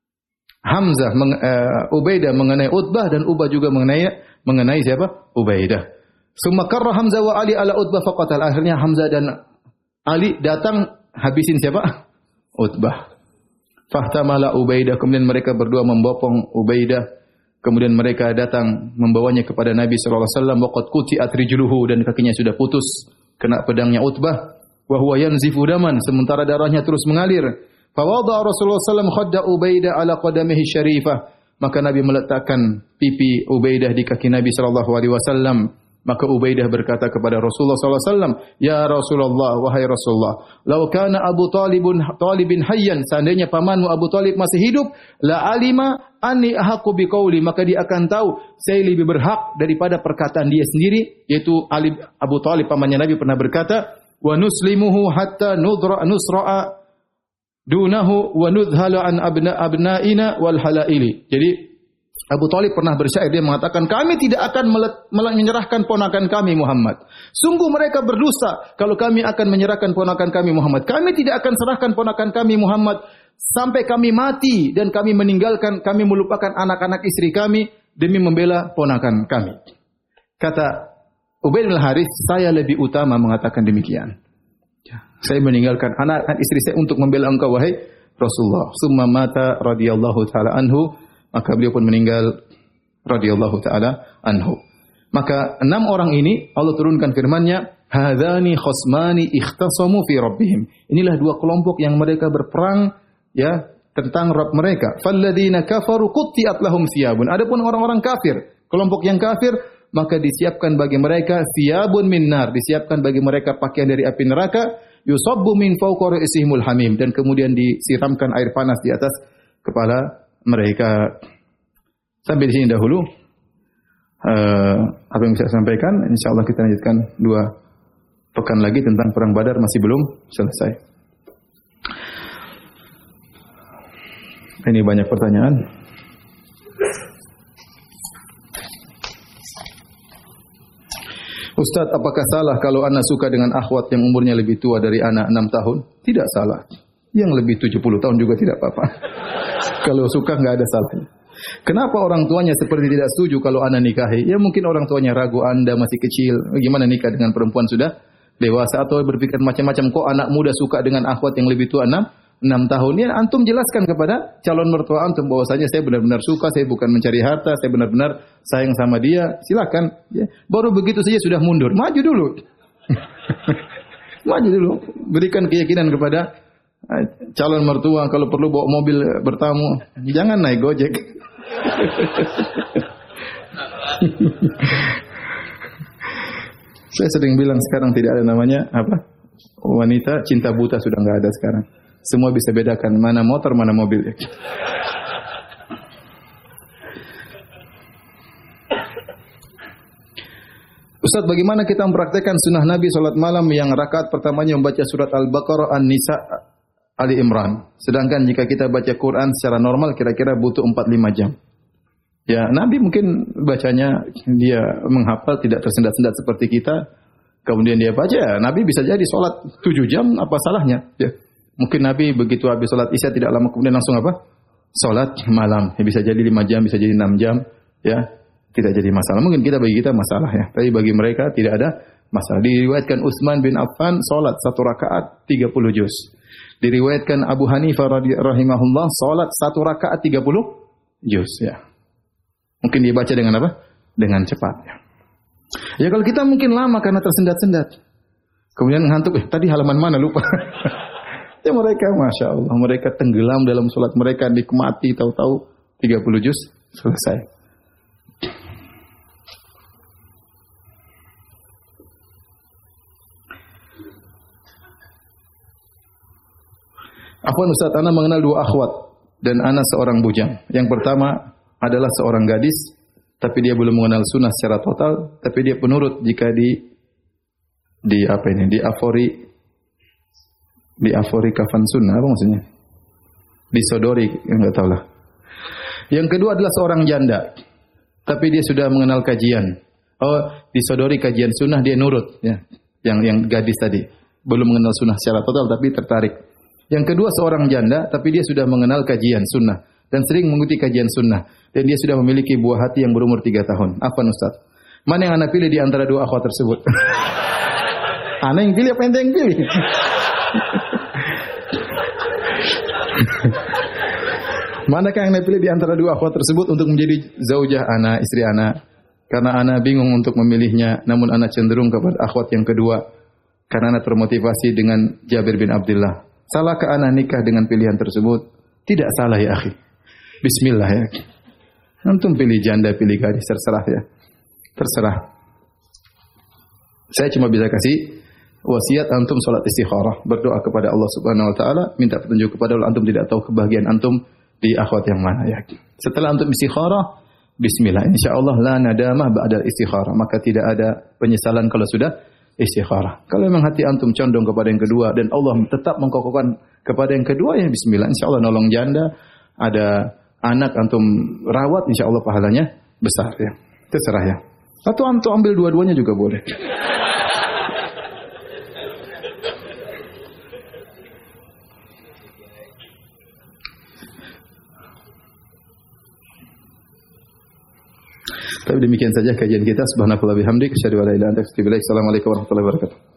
Hamzah meng, uh, Ubaidah mengenai Utbah dan Ubah juga mengenai mengenai siapa? Ubaidah. Summa karra Hamzah wa Ali ala Utbah faqatal. Akhirnya Hamzah dan Ali datang habisin siapa? Utbah. Fahtamala Ubaidah, kemudian mereka berdua membopong Ubaidah. Kemudian mereka datang membawanya kepada Nabi sallallahu alaihi wasallam, waqad quti'at rijluhu, dan kakinya sudah putus kena pedangnya Utbah. Wa huwa yanzifu daman, sementara darahnya terus mengalir. Fawadha Rasulullah sallallahu alaihi wasallam khadda Ubaidah ala qadamihi syarifah. Maka Nabi meletakkan pipi Ubaidah di kaki Nabi sallallahu alaihi wasallam. Maka Ubaidah berkata kepada Rasulullah sallallahu alaihi wasallam, "Ya Rasulullah, wahai Rasulullah, law kana Abu Talibun Talibin hayyan, seandainya pamanmu Abu Talib masih hidup, la alima anni ahqqu biqauli, maka dia akan tahu saya lebih berhak daripada perkataan dia sendiri." Yaitu Ali Abu Talib pamannya Nabi pernah berkata, "Wa nuslimuhu hatta nudra nusra'a dunahu wa nudhala an abna abnaina wal halaili." Jadi Abu Thalib pernah bersyair, dia mengatakan, kami tidak akan menyerahkan ponakan kami Muhammad. Sungguh mereka berdosa kalau kami akan menyerahkan ponakan kami Muhammad. Kami tidak akan serahkan ponakan kami Muhammad sampai kami mati dan kami meninggalkan, kami melupakan anak-anak istri kami demi membela ponakan kami. Kata Ubaid bin Harith, saya lebih utama mengatakan demikian. Saya meninggalkan anak dan istri saya untuk membela engkau wahai Rasulullah. Summa mata radhiyallahu taala anhu, maka beliau pun meninggal radhiyallahu taala anhu. Maka enam orang ini Allah turunkan firman-Nya, hadzani khasmani ikhtasamu fi rabbihim. Inilah dua kelompok yang mereka berperang ya tentang Rabb mereka. Falladzina kafaru qutti'at lahum thiyabun. Adapun orang-orang kafir, kelompok yang kafir, maka disiapkan bagi mereka thiyabun min nar, disiapkan bagi mereka pakaian dari api neraka, yusabbu min fawqa ra'sihimul hamim, dan kemudian disiramkan air panas di atas kepala mereka. Sampai di sini dahulu uh, apa yang bisa saya sampaikan. Insyaallah kita lanjutkan dua pekan lagi tentang perang Badar, masih belum selesai. Ini banyak pertanyaan. Ustaz, apakah salah kalau anak suka dengan akhwat yang umurnya lebih tua dari anak enam tahun? Tidak salah. Yang lebih tujuh puluh tahun juga tidak apa-apa. Kalau suka nggak ada salahnya. Kenapa orang tuanya seperti tidak setuju kalau anak nikahi? Ya mungkin orang tuanya ragu, Anda masih kecil, gimana nikah dengan perempuan sudah dewasa, atau berpikir macam-macam, kok anak muda suka dengan akhwat yang lebih tua enam tahun. Ya antum jelaskan kepada calon mertua antum bahwasanya saya benar-benar suka, saya bukan mencari harta, saya benar-benar sayang sama dia. Silakan. Ya. Baru begitu saja sudah mundur. Maju dulu. Maju dulu. Berikan keyakinan kepada calon mertua, kalau perlu bawa mobil bertamu, jangan naik Gojek. Saya sering bilang sekarang tidak ada namanya apa? Wanita cinta buta, sudah nggak ada sekarang. Semua bisa bedakan mana motor, mana mobil. Ustaz, bagaimana kita mempraktekkan sunnah Nabi salat malam yang rakaat pertamanya membaca surat Al-Baqarah, An-Nisa, Ali Imran. Sedangkan jika kita baca Quran secara normal kira-kira butuh empat lima jam. Ya, Nabi mungkin bacanya dia menghafal, tidak tersendat-sendat seperti kita. Kemudian dia baca, ya, Nabi bisa jadi salat tujuh jam, apa salahnya? Ya. Mungkin Nabi begitu habis salat Isya tidak lama kemudian langsung apa? Salat malam. Ya, bisa jadi lima jam, bisa jadi enam jam, ya. Tidak jadi masalah. Mungkin kita bagi kita masalah ya. Tapi bagi mereka tidak ada masalah. Diriwayatkan Utsman bin Affan salat satu rakaat tiga puluh juz. Diriwayatkan Abu Hanifah rahimahullah salat satu rakaat tiga puluh juz ya. Mungkin dia baca dengan apa? Dengan cepat ya. Ya kalau kita mungkin lama karena tersendat-sendat. Kemudian ngantuk, eh tadi halaman mana lupa. Ya mereka Masya Allah, mereka tenggelam dalam salat mereka, nikmati, tahu-tahu tiga puluh juz selesai. Afwan Ustaz, ana mengenal dua akhwat dan ana seorang bujang. Yang pertama adalah seorang gadis, tapi dia belum mengenal sunnah secara total, tapi dia penurut jika di di apa ini, di afori di afori kafan sunnah, apa maksudnya? Disodori, enggak tahu lah. Yang kedua adalah seorang janda, tapi dia sudah mengenal kajian. Oh, disodori kajian sunnah, dia nurut ya. Yang yang gadis tadi belum mengenal sunnah secara total tapi tertarik. Yang kedua seorang janda, tapi dia sudah mengenal kajian sunnah dan sering mengikuti kajian sunnah, dan dia sudah memiliki buah hati yang berumur tiga tahun. Apa Ustaz? Mana yang anda pilih di antara dua akhwat tersebut? Anda yang pilih apa anda yang pilih? Manakah yang anda pilih di antara dua akhwat tersebut untuk menjadi zaujah ana, istri ana? Karena ana bingung untuk memilihnya, namun ana cenderung kepada akhwat yang kedua karena ana termotivasi dengan Jabir bin Abdullah. Salahkah ana nikah dengan pilihan tersebut? Tidak salah ya akhi. Bismillah ya. Antum pilih janda, pilih gadis, terserah ya. Terserah. Saya cuma bisa kasih wasiat antum salat istikharah, berdoa kepada Allah Subhanahu wa taala, minta petunjuk kepada Allah. Antum tidak tahu kebahagiaan antum di akhwat yang mana ya. Setelah antum istikharah, bismillah, insyaallah la nadamah ba'da istikharah, maka tidak ada penyesalan kalau sudah istikharah. Kalau memang hati antum condong kepada yang kedua dan Allah tetap mengkokohkan kepada yang kedua, ya bismillah, insyaallah nolong janda. Ada anak antum rawat, insya Allah pahalanya besar ya. Terserah ya. Atau antum ambil dua-duanya juga boleh. Tapi demikian saja kajian kita. Subhanallahi wa bihamdihi, asyhadu an la ilaha illa anta, astaghfiruka wa atubu ilaik. Assalamualaikum warahmatullahi wabarakatuh.